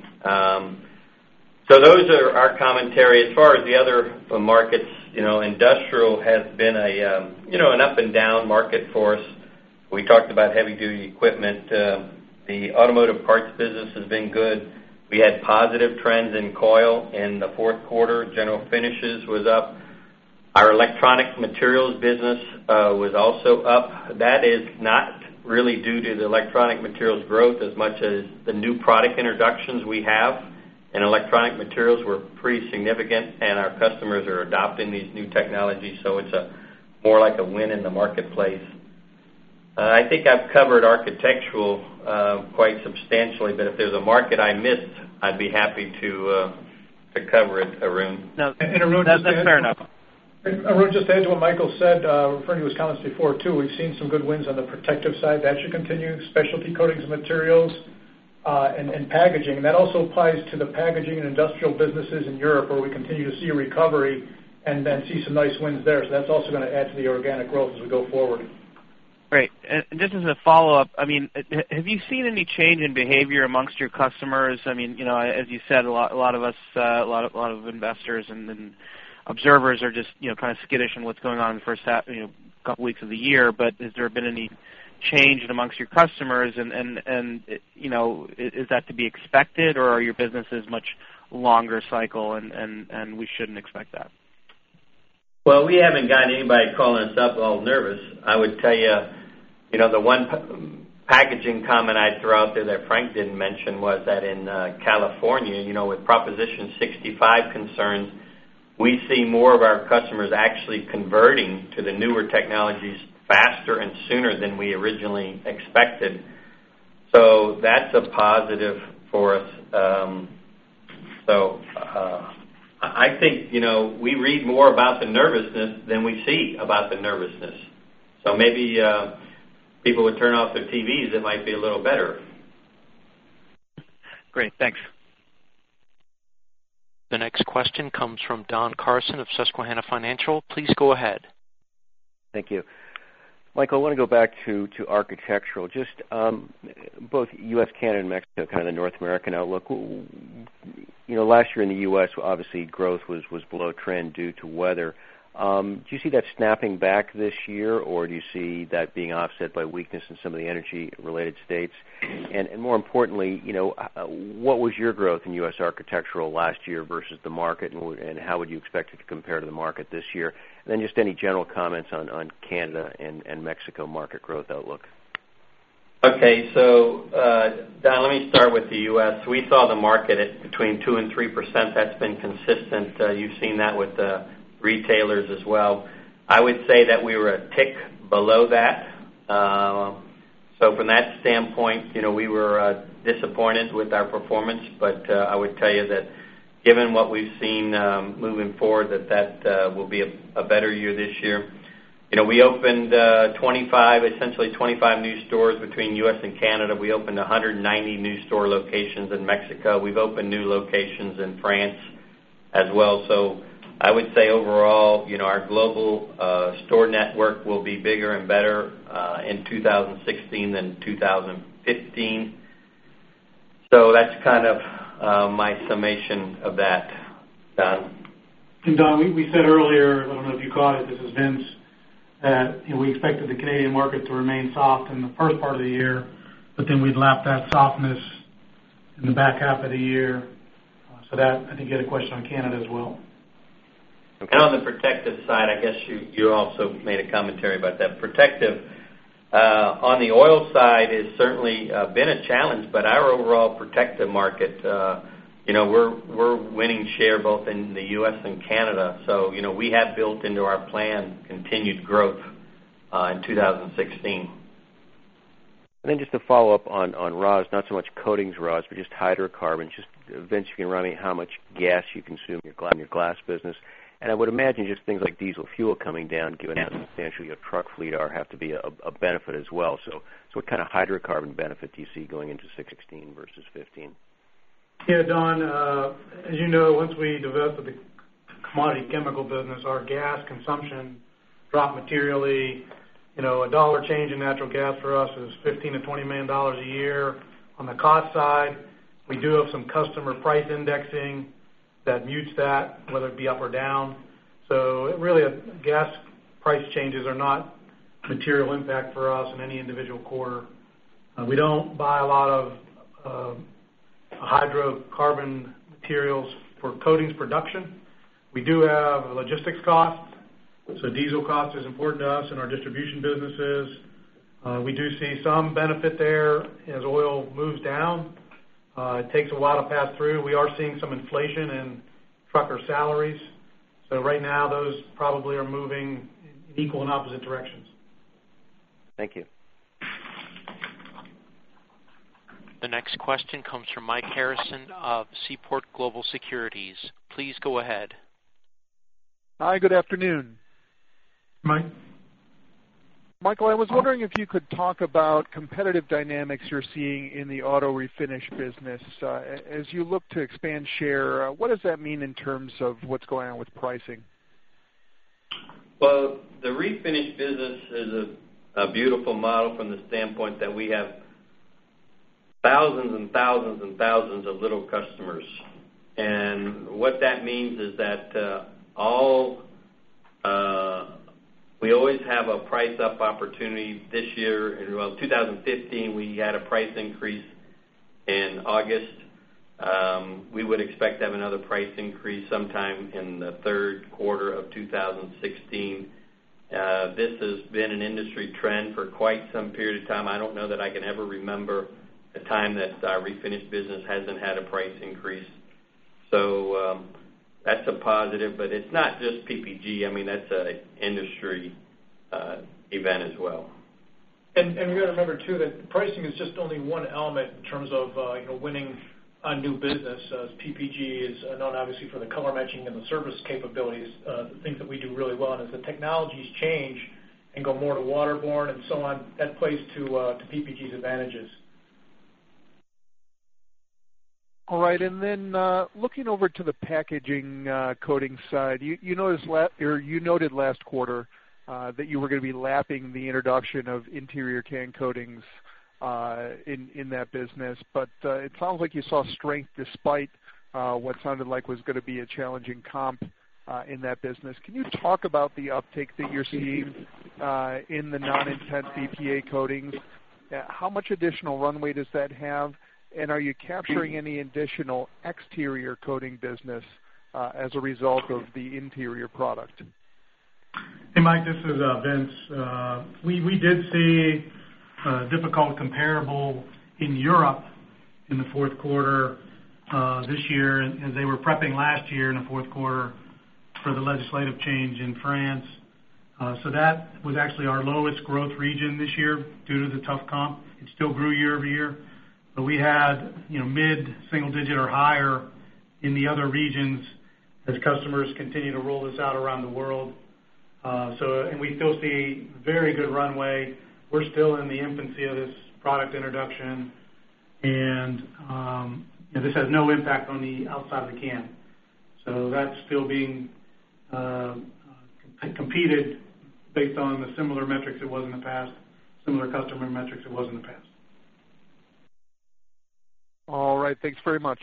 So those are our commentary. As far as the other markets, industrial has been an up and down market for us. We talked about heavy duty equipment. The automotive parts business has been good. We had positive trends in coil in the fourth quarter. General finishes was up. Our electronic materials business was also up. That is not really due to the electronic materials growth as much as the new product introductions we have. And electronic materials were pretty significant, and our customers are adopting these new technologies, so it's more like a win in the marketplace. I think I've covered architectural quite substantially, but if there's a market I missed, I'd be happy to cover it, Arun. No, and Arun, that's fair enough. Arun, just to add to what Michael said, referring to his comments before, too, we've seen some good wins on the protective side. That should continue, specialty coatings and materials, and packaging. And that also applies to the packaging and industrial businesses in Europe, where we continue to see a recovery and then see some nice wins there. So that's also going to add to the organic growth as we go forward. Great. And just as a follow-up, I mean, have you seen any change in behavior amongst your customers? I mean, as you said, a lot of us, a lot of investors and observers are just, kind of skittish on what's going on in the first half, couple weeks of the year. But has there been any change amongst your customers, and is that to be expected, or are your businesses much longer cycle, and we shouldn't expect that? Well, we haven't gotten anybody calling us up all nervous. I would tell you, the one packaging comment I'd throw out there that Frank didn't mention was that in California, with Proposition 65 concerns, we see more of our customers actually converting to the newer technologies faster and sooner than we originally expected. So that's a positive for us. I think, we read more about the nervousness than we see about the nervousness. So maybe people would turn off their TVs. It might be a little better. Great. Thanks. The next question comes from Don Carson of Susquehanna Financial. Please go ahead. Thank you. Michael, I want to go back to architectural. Just both U.S., Canada, and Mexico, kind of the North American outlook. Last year in the U.S., obviously growth was below trend due to weather. Do you see that snapping back this year, or do you see that being offset by weakness in some of the energy-related states? And more importantly, what was your growth in U.S. architectural last year versus the market, and how would you expect it to compare to the market this year? And then just any general comments on Canada and Mexico market growth outlook. Okay, so Don, let me start with the U.S. We saw the market at between 2% and 3%. That's been consistent. You've seen that with the retailers as well. I would say that we were a tick below that. So from that standpoint, we were disappointed with our performance, but I would tell you that given what we've seen moving forward, that will be a better year this year. We opened essentially 25 new stores between U.S. and Canada. We opened 190 new store locations in Mexico. We've opened new locations in France as well. So I would say overall, our global store network will be bigger and better in 2016 than 2015. So that's kind of my summation of that, Don. And Don, we said earlier, I don't know if you caught it, this is Vince, that we expected the Canadian market to remain soft in the first part of the year, but then we'd lap that softness in the back half of the year. So that, I think you had a question on Canada as well. Okay. And on the protective side, I guess you also made a commentary about that. Protective on the oil side has certainly been a challenge, but our overall protective market, we're winning share both in the U.S. and Canada. So, we have built into our plan continued growth in 2016. And then just to follow up on raws, not so much coatings raws, but just hydrocarbons. Just, Vince, you can remind me how much gas you consume in your glass business. And I would imagine just things like diesel fuel coming down, given how substantial your truck fleet are, have to be a benefit as well. So what kind of hydrocarbon benefit do you see going into 2016 versus 2015? Yeah, Don, as you know, once we divested the commodity chemical business, our gas consumption dropped materially. A $1 change in natural gas for us is $15 to $20 million a year. On the cost side, we do have some customer price indexing that mutes that, whether it be up or down. So really, gas price changes are not material impact for us in any individual quarter. We don't buy a lot of hydrocarbon materials for coatings production. We do have logistics costs, so diesel cost is important to us in our distribution businesses. We do see some benefit there as oil moves down. It takes a while to pass through. We are seeing some inflation in trucker salaries. So right now, those probably are moving in equal and opposite directions. Thank you. The next question comes from Mike Harrison of Seaport Global Securities. Please go ahead. Hi, good afternoon. Mike. Michael, I was wondering if you could talk about competitive dynamics you're seeing in the auto refinish business. As you look to expand share, what does that mean in terms of what's going on with pricing? Well, the refinish business is a beautiful model from the standpoint that we have thousands and thousands and thousands of little customers. And what that means is that we always have a price up opportunity. This year, in 2015, we had a price increase in August. We would expect to have another price increase sometime in the third quarter of 2016. This has been an industry trend for quite some period of time. I don't know that I can ever remember a time that our refinish business hasn't had a price increase. So that's a positive, but it's not just PPG. I mean, that's an industry event as well. And we got to remember too that pricing is just only one element in terms of winning on new business. As PPG is known obviously for the color matching and the service capabilities, the things that we do really well. And as the technologies change and go more to waterborne and so on, that plays to PPG's advantages. All right, and then looking over to the packaging coating side, you noted last quarter that you were going to be lapping the introduction of interior can coatings in that business, but it sounds like you saw strength despite what sounded like was going to be a challenging comp in that business. Can you talk about the uptake that you're seeing in the non-intense BPA coatings? How much additional runway does that have? And are you capturing any additional exterior coating business as a result of the interior product? Hey, Mike, this is Vince. We did see a difficult comparable in Europe in the fourth quarter this year, as they were prepping last year in the fourth quarter for the legislative change in France. So that was actually our lowest growth region this year due to the tough comp. It still grew year over year. But we had mid-single digit or higher in the other regions as customers continue to roll this out around the world. And we still see very good runway. We're still in the infancy of this product introduction, and this has no impact on the outside of the can. So that's still being competed based on the similar metrics it was in the past, similar customer metrics it was in the past. All right. Thanks very much.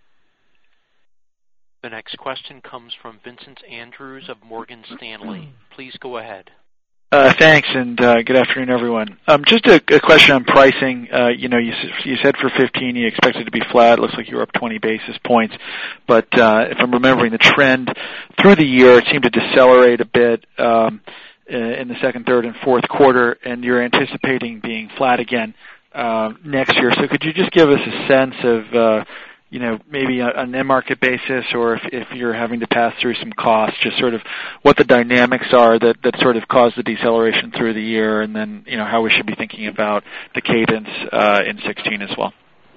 The next question comes from Vincent Andrews of Morgan Stanley. Please go ahead. Thanks, and good afternoon, everyone. Just a question on pricing. You said for 15 you expected to be flat. It looks like you were up 20 basis points. But if I'm remembering the trend through the year, it seemed to decelerate a bit in the second, third, and fourth quarter, and you're anticipating being flat again next year. So could you just give us a sense of maybe on an end market basis, or if you're having to pass through some costs, just sort of what the dynamics are that sort of caused the deceleration through the year, and then how we should be thinking about the cadence in 2016 as well.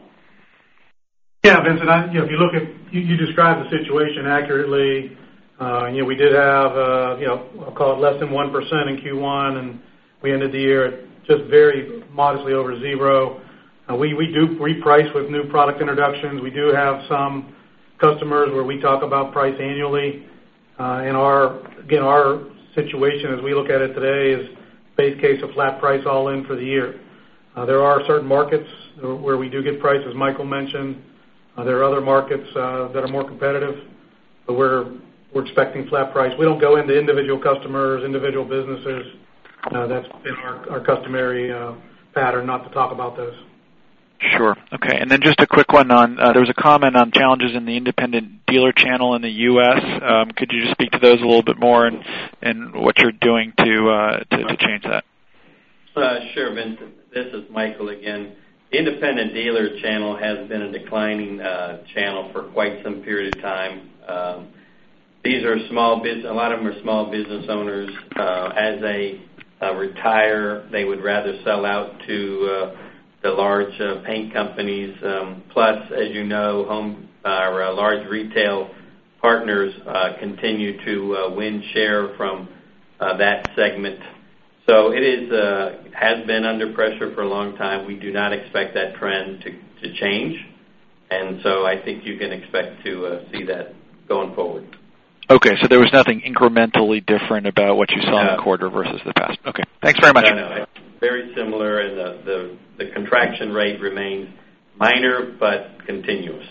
Yeah, Vincent, if you look at, you described the situation accurately. We did have, I'll call it less than 1% in Q1, and we ended the year at just very modestly over zero. We do reprice with new product introductions. We do have some customers where we talk about price annually. Our situation as we look at it today is base case of flat price all in for the year. There are certain markets where we do get price, as Michael mentioned. There are other markets that are more competitive, but we're expecting flat price. We don't go into individual customers, individual businesses. That's been our customary pattern not to talk about those. Sure. Okay. And then just a quick one on, there was a comment on challenges in the independent dealer channel in the U.S. Could you just speak to those a little bit more and what you're doing to change that? Sure, Vincent. This is Michael again. The independent dealer channel has been a declining channel for quite some period of time. These are small business. A lot of them are small business owners. As they retire, they would rather sell out to the large paint companies. Plus, as you know, our large retail partners continue to win share from that segment. So it has been under pressure for a long time. We do not expect that trend to change, and so I think you can expect to see that going forward. Okay, so there was nothing incrementally different about what you saw in the quarter versus the past. Okay, thanks very much. No, it's very similar, and the contraction rate remains minor but continuous.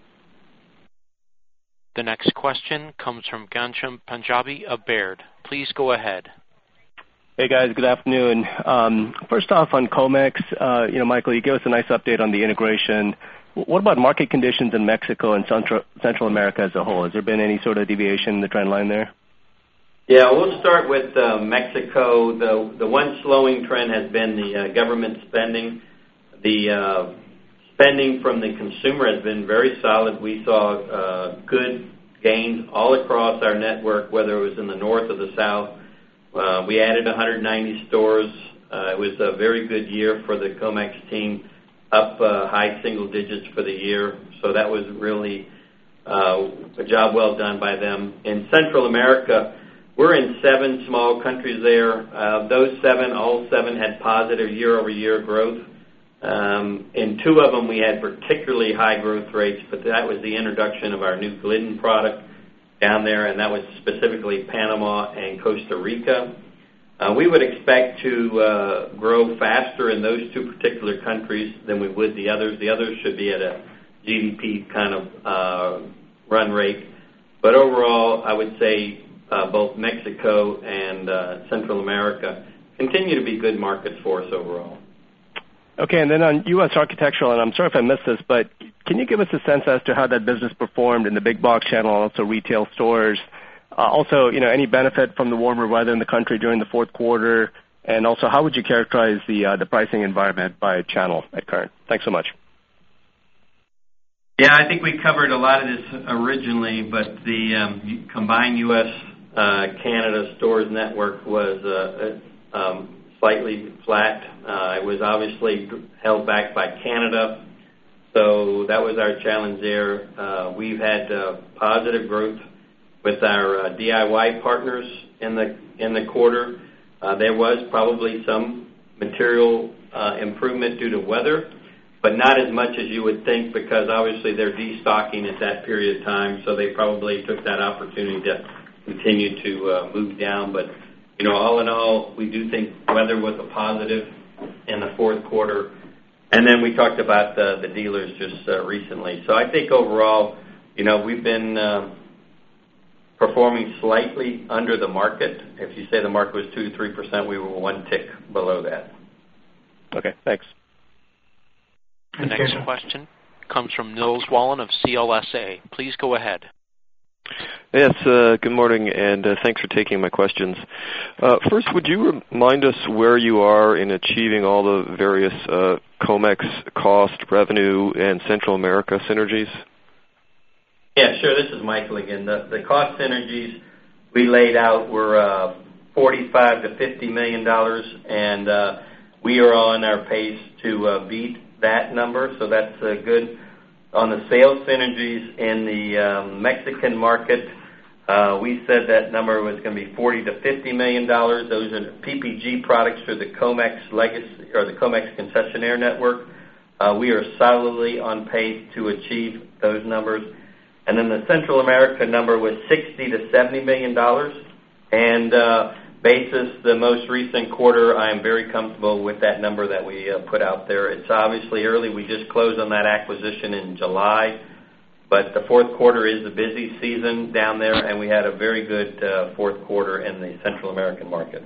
The next question comes from Ghansham Panjabi of Baird. Please go ahead. Hey guys, good afternoon. First off on Comex, Michael, you gave us a nice update on the integration. What about market conditions in Mexico and Central America as a whole? Has there been any sort of deviation in the trend line there? Yeah, we'll start with Mexico. The one slowing trend has been the government spending. The spending from the consumer has been very solid. We saw good gains all across our network, whether it was in the north or the south. We added 190 stores. It was a very good year for the Comex team, up high single digits for the year. So that was really a job well done by them. In Central America, we're in 7 small countries there. All seven had positive year-over-year growth. In two of them, we had particularly high growth rates, but that was the introduction of our new Glidden product down there, and that was specifically Panama and Costa Rica. We would expect to grow faster in those two particular countries than we would the others. The others should be at a GDP kind of run rate. But overall, I would say both Mexico and Central America continue to be good markets for us overall. Okay, and then on U.S. architectural, and I'm sorry if I missed this, but can you give us a sense as to how that business performed in the big box channel and also retail stores? Also, any benefit from the warmer weather in the country during the fourth quarter? And also, how would you characterize the pricing environment by channel at current? Thanks so much. Yeah, I think we covered a lot of this originally, but the combined U.S.-Canada stores network was slightly flat. It was obviously held back by Canada, so that was our challenge there. We've had positive growth with our DIY partners in the quarter. There was probably some material improvement due to weather, but not as much as you would think, because obviously they're destocking at that period of time, so they probably took that opportunity to continue to move down. But all in all, we do think weather was a positive in the fourth quarter. And then we talked about the dealers just recently. So I think overall, we've been performing slightly under the market. If you say the market was 2 to 3%, we were one tick below that. Okay, thanks. The next question comes from Nils Wallen of CLSA. Please go ahead. Yes, good morning, and thanks for taking my questions. First, would you remind us where you are in achieving all the various Comex cost, revenue, and Central America synergies? Yeah, sure. This is Michael again. The cost synergies we laid out were $45 to $50 million, and we are on our pace to beat that number, so that's good. On the sales synergies in the Mexican market, we said that number was going to be $40 to $50 million. Those are PPG products for the Comex legacy or the Comex concessionaire network. We are solidly on pace to achieve those numbers. And then the Central America number was $60 to $70 million. And basis the most recent quarter, I am very comfortable with that number that we put out there. It's obviously early. We just closed on that acquisition in July. But the fourth quarter is the busy season down there, and we had a very good fourth quarter in the Central American market.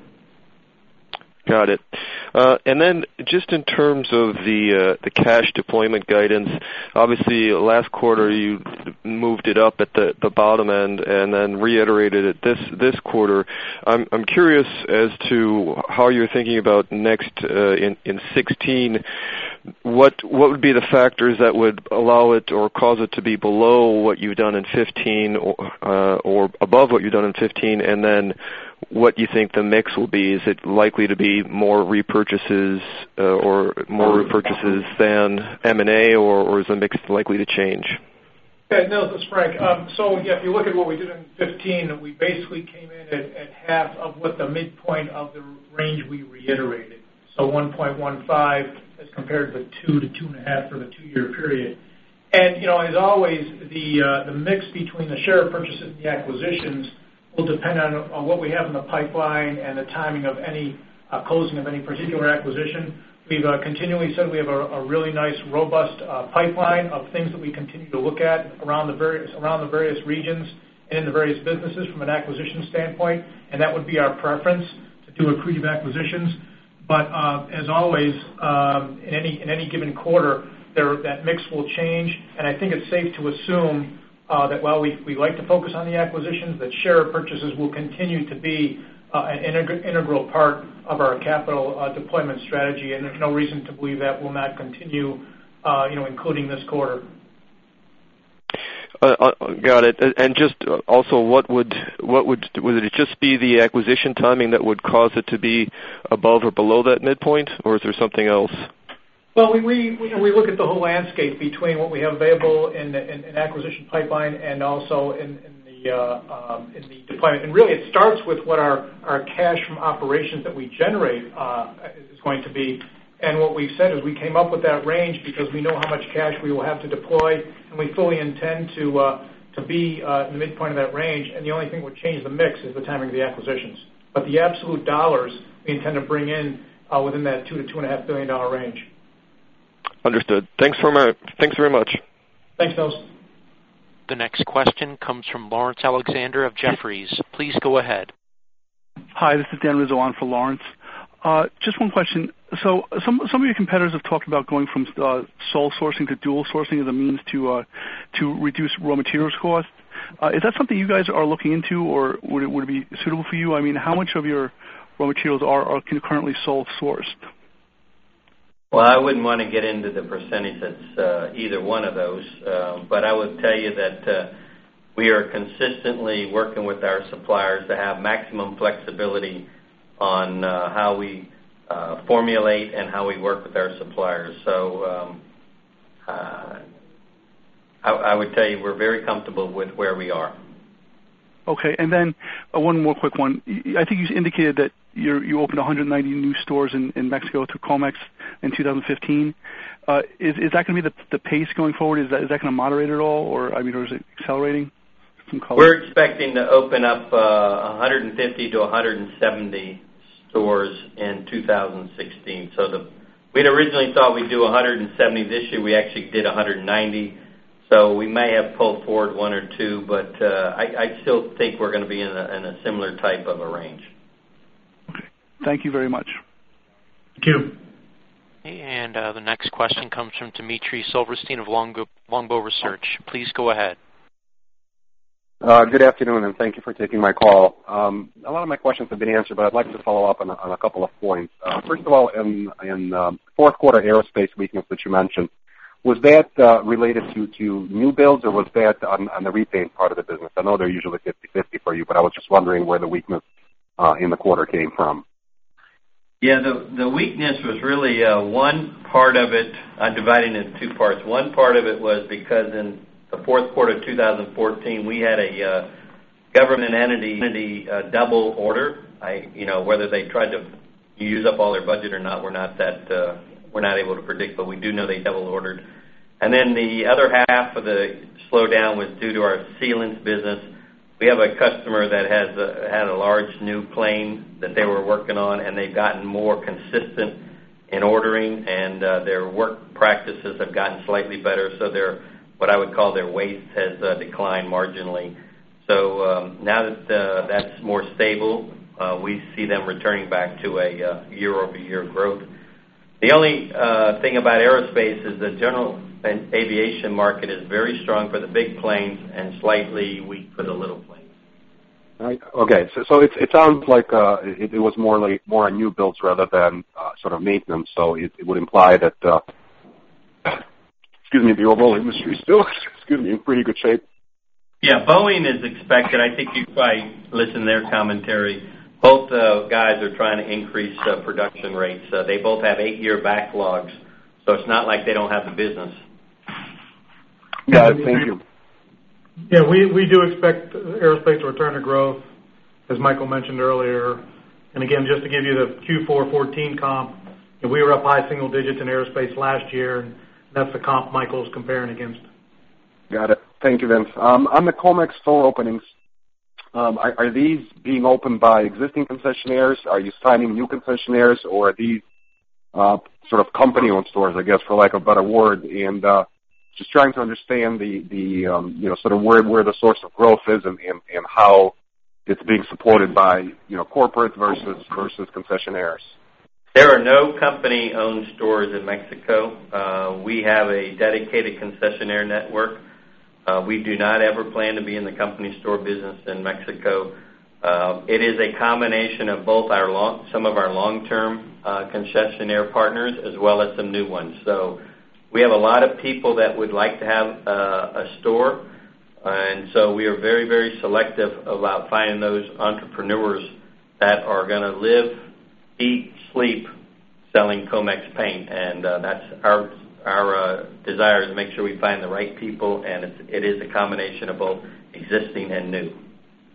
Got it. And then just in terms of the cash deployment guidance, obviously last quarter you moved it up at the bottom end and then reiterated it this quarter. I'm curious as to how you're thinking about next in 2016. What would be the factors that would allow it or cause it to be below what you've done in 2015 or above what you've done in 2015, and then what you think the mix will be? Is it likely to be more repurchases than M&A, or is the mix likely to change? Yeah, no, this is Frank. So, if you look at what we did in 2015, we basically came in at half of what the midpoint of the range we reiterated. So 1.15 as compared to 2 to 2.5 for the 2-year period. And, as always, the mix between the share purchases and the acquisitions will depend on what we have in the pipeline and the timing of any closing of any particular acquisition. We've continually said we have a really nice, robust pipeline of things that we continue to look at around the various regions and in the various businesses from an acquisition standpoint, and that would be our preference, to do accretive acquisitions. But as always, in any given quarter, that mix will change, and I think it's safe to assume that while we like to focus on the acquisitions, that share purchases will continue to be an integral part of our capital deployment strategy, and there's no reason to believe that will not continue, including this quarter. Got it. And just also, would it just be the acquisition timing that would cause it to be above or below that midpoint, or is there something else? Well, we look at the whole landscape between what we have available in acquisition pipeline and also in the deployment. And really, it starts with what our cash from operations that we generate is going to be. And what we've said is we came up with that range because we know how much cash we will have to deploy, and we fully intend to be in the midpoint of that range. And the only thing that would change the mix is the timing of the acquisitions. But the absolute dollars we intend to bring in within that $2 to $2.5 billion range. Understood. Thanks very much. Thanks, Nils. The next question comes from Lawrence Alexander of Jefferies. Please go ahead. Hi, this is Dan Rizzo on for Lawrence. Just one question. So some of your competitors have talked about going from sole sourcing to dual sourcing as a means to reduce raw materials costs. Is that something you guys are looking into, or would it be suitable for you? I mean, how much of your raw materials are currently sole sourced? Well, I wouldn't want to get into the percentage that's either one of those, but I would tell you that we are consistently working with our suppliers to have maximum flexibility on how we formulate and how we work with our suppliers. So I would tell you we're very comfortable with where we are. Okay, and then one more quick one. I think you indicated that you opened 190 new stores in Mexico through Comex in 2015. Is that going to be the pace going forward? Is that going to moderate at all, or is it accelerating? Some color. We're expecting to open up 150 to 170 stores in 2016. So we'd originally thought we'd do 170 this year. We actually did 190. So we may have pulled forward one or two, but I still think we're going to be in a similar type of a range. Okay. Thank you very much. Thank you. And the next question comes from Dmitry Silverstein of Longbow Research. Please go ahead. Good afternoon, and thank you for taking my call. A lot of my questions have been answered, but I'd like to follow up on a couple of points. First of all, in fourth quarter aerospace weakness that you mentioned, was that related to new builds, or was that on the repaint part of the business? I know they're usually 50-50 for you, but I was just wondering where the weakness in the quarter came from. Yeah, the weakness was really one part of it. I'm dividing it into two parts. One part of it was because in the fourth quarter of 2014, we had a government entity double order. Whether they tried to use up all their budget or not, we're not able to predict, but we do know they double ordered. And then the other half of the slowdown was due to our sealants business. We have a customer that has had a large new plane that they were working on, and they've gotten more consistent in ordering, and their work practices have gotten slightly better. So what I would call their waste has declined marginally. So now that that's more stable, we see them returning back to a year-over-year growth. The only thing about aerospace is the general aviation market is very strong for the big planes and slightly weak for the little planes. Right. Okay, so it sounds like it was more on new builds rather than sort of maintenance. So it would imply that the overall industry is still in pretty good shape. Yeah, Boeing is expected. I think you probably listened to their commentary. Both guys are trying to increase production rates. They both have 8-year backlogs, so it's not like they don't have the business. Yeah, thank you. Yeah, we do expect aerospace to return to growth, as Michael mentioned earlier. And again, just to give you the Q4 14 comp, we were up high single digits in aerospace last year, and that's the comp Michael's comparing against. Got it. Thank you, Vince. On the Comex store openings, are these being opened by existing concessionaires? Are you signing new concessionaires, or are these sort of company-owned stores, I guess, for lack of a better word? And just trying to understand the sort of where the source of growth is and how it's being supported by corporate versus concessionaires. There are no company-owned stores in Mexico. We have a dedicated concessionaire network. We do not ever plan to be in the company store business in Mexico. It is a combination of both some of our long-term concessionaire partners as well as some new ones. So we have a lot of people that would like to have a store, and so we are very, very selective about finding those entrepreneurs that are going to live, eat, sleep selling Comex paint, and that's our desire is to make sure we find the right people, and it is a combination of both existing and new.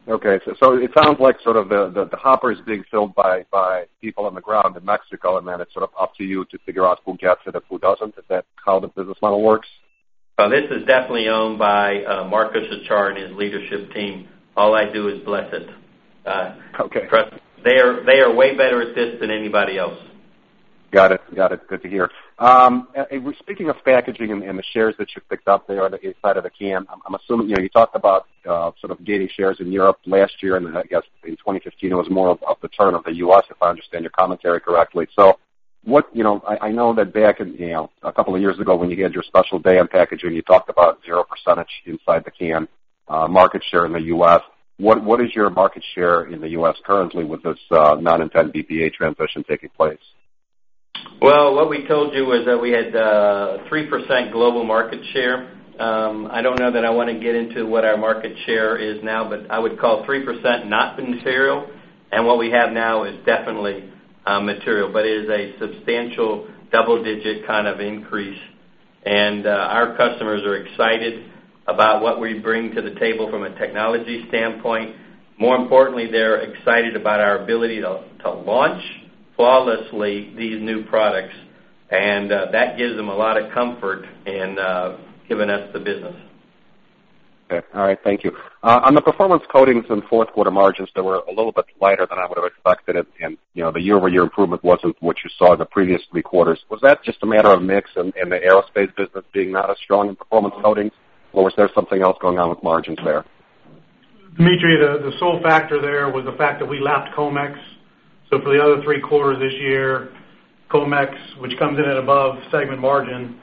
Okay, so it sounds like sort of the hopper is being filled by people on the ground in Mexico, and then it's sort of up to you to figure out who gets it and who doesn't. Is that how the business model works? This is definitely owned by Marcus Achar and his leadership team. All I do is bless it. Okay. Trust me. They are way better at this than anybody else. Got it. Good to hear. Speaking of packaging and the shares that you picked up there on the inside of the can, I'm assuming you talked about sort of gaining shares in Europe last year, and I guess in 2015 it was more of the turn of the U.S. if I understand your commentary correctly. So, I know that back in a couple of years ago when you had your special day on packaging, you talked about 0% inside the can market share in the U.S. What is your market share in the U.S. currently with this non-intent BPA transition taking place? Well, what we told you was that we had 3% global market share. I don't know that I want to get into what our market share is now, but I would call 3% not material, and what we have now is definitely material, but it is a substantial double-digit kind of increase, and our customers are excited about what we bring to the table from a technology standpoint. More importantly, they're excited about our ability to launch flawlessly these new products, and that gives them a lot of comfort in giving us the business. Okay. All right. Thank you. On the performance coatings and fourth quarter margins, they were a little bit lighter than I would have expected, and the year-over-year improvement wasn't what you saw in the previous 3 quarters. Was that just a matter of mix and the aerospace business being not as strong in performance coatings, or was there something else going on with margins there? Dimitri, the sole factor there was the fact that we lapped Comex. So for the other 3 quarters this year, Comex, which comes in at above segment margin,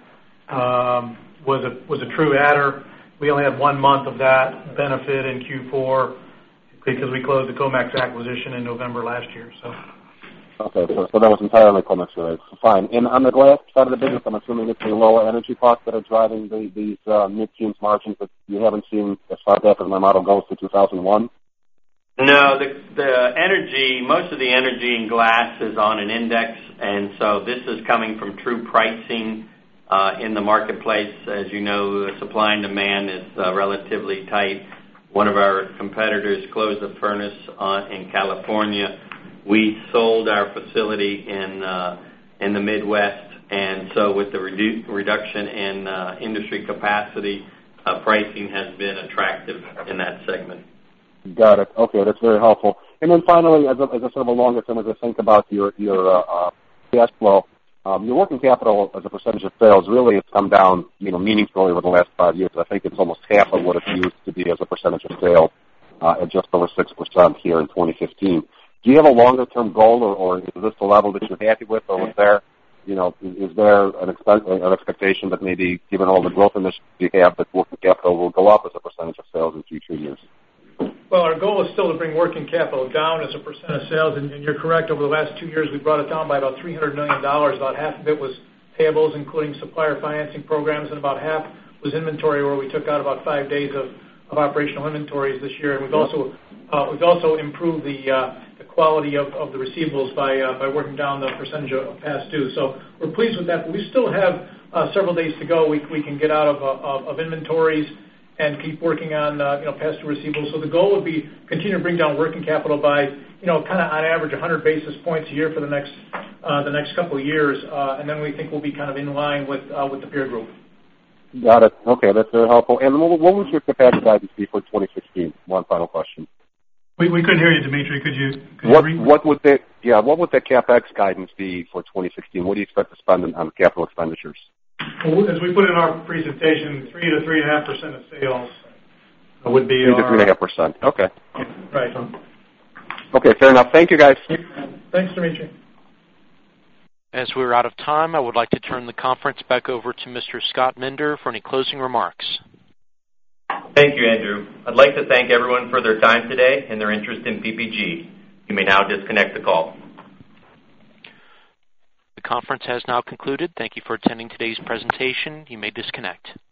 was a true adder. We only had 1 month of that benefit in Q4 because we closed the Comex acquisition in November last year. Okay, so that was entirely Comex related. Fine. And on the glass side of the business, I'm assuming it's the lower energy costs that are driving these mid-teens margins that you haven't seen as far back as my model goes to 2001? No, the energy, most of the energy in glass is on an index, and so this is coming from true pricing in the marketplace. As you know, the supply and demand is relatively tight. One of our competitors closed a furnace in California. We sold our facility in the Midwest, and so with the reduction in industry capacity, pricing has been attractive in that segment. Got it. Okay, that's very helpful. And then finally, as a sort of a longer term, as I think about your cash flow, your working capital as a percentage of sales really has come down, meaningfully over the last 5 years. I think it's almost half of what it used to be as a percentage of sales, at just over 6% here in 2015. Do you have a longer term goal, or is this the level that you're happy with, or is there an expectation that maybe given all the growth initiatives you have, that working capital will go up as a percentage of sales in future years? Well, our goal is still to bring working capital down as a percent of sales, and you're correct. Over the last 2 years, we brought it down by about $300 million. About half of it was payables, including supplier financing programs, and about half was inventory, where we took out about 5 days of operational inventories this year. And we've also improved the quality of the receivables by working down the percentage of past due. So we're pleased with that, but we still have several days to go. We can get out of inventories and keep working on past due receivables. So the goal would be continue to bring down working capital by kind of on average 100 basis points a year for the next couple of years, and then we think we'll be kind of in line with the peer group. Got it. Okay, that's very helpful. And what was your capacity guidance be for 2016? One final question. We couldn't hear you, Dimitri. Could you what would the CapEx guidance be for 2016? What do you expect to spend on capital expenditures? Well, as we put in our presentation, 3 to 3.5% of sales would be 3 to 3.5%. Okay. Right. Okay, fair enough. Thank you, guys. Thanks, Dimitri. As we're out of time, I would like to turn the conference back over to Mr. Scott Minder for any closing remarks. Thank you, Andrew. I'd like to thank everyone for their time today and their interest in PPG. You may now disconnect the call. The conference has now concluded. Thank you for attending today's presentation. You may disconnect.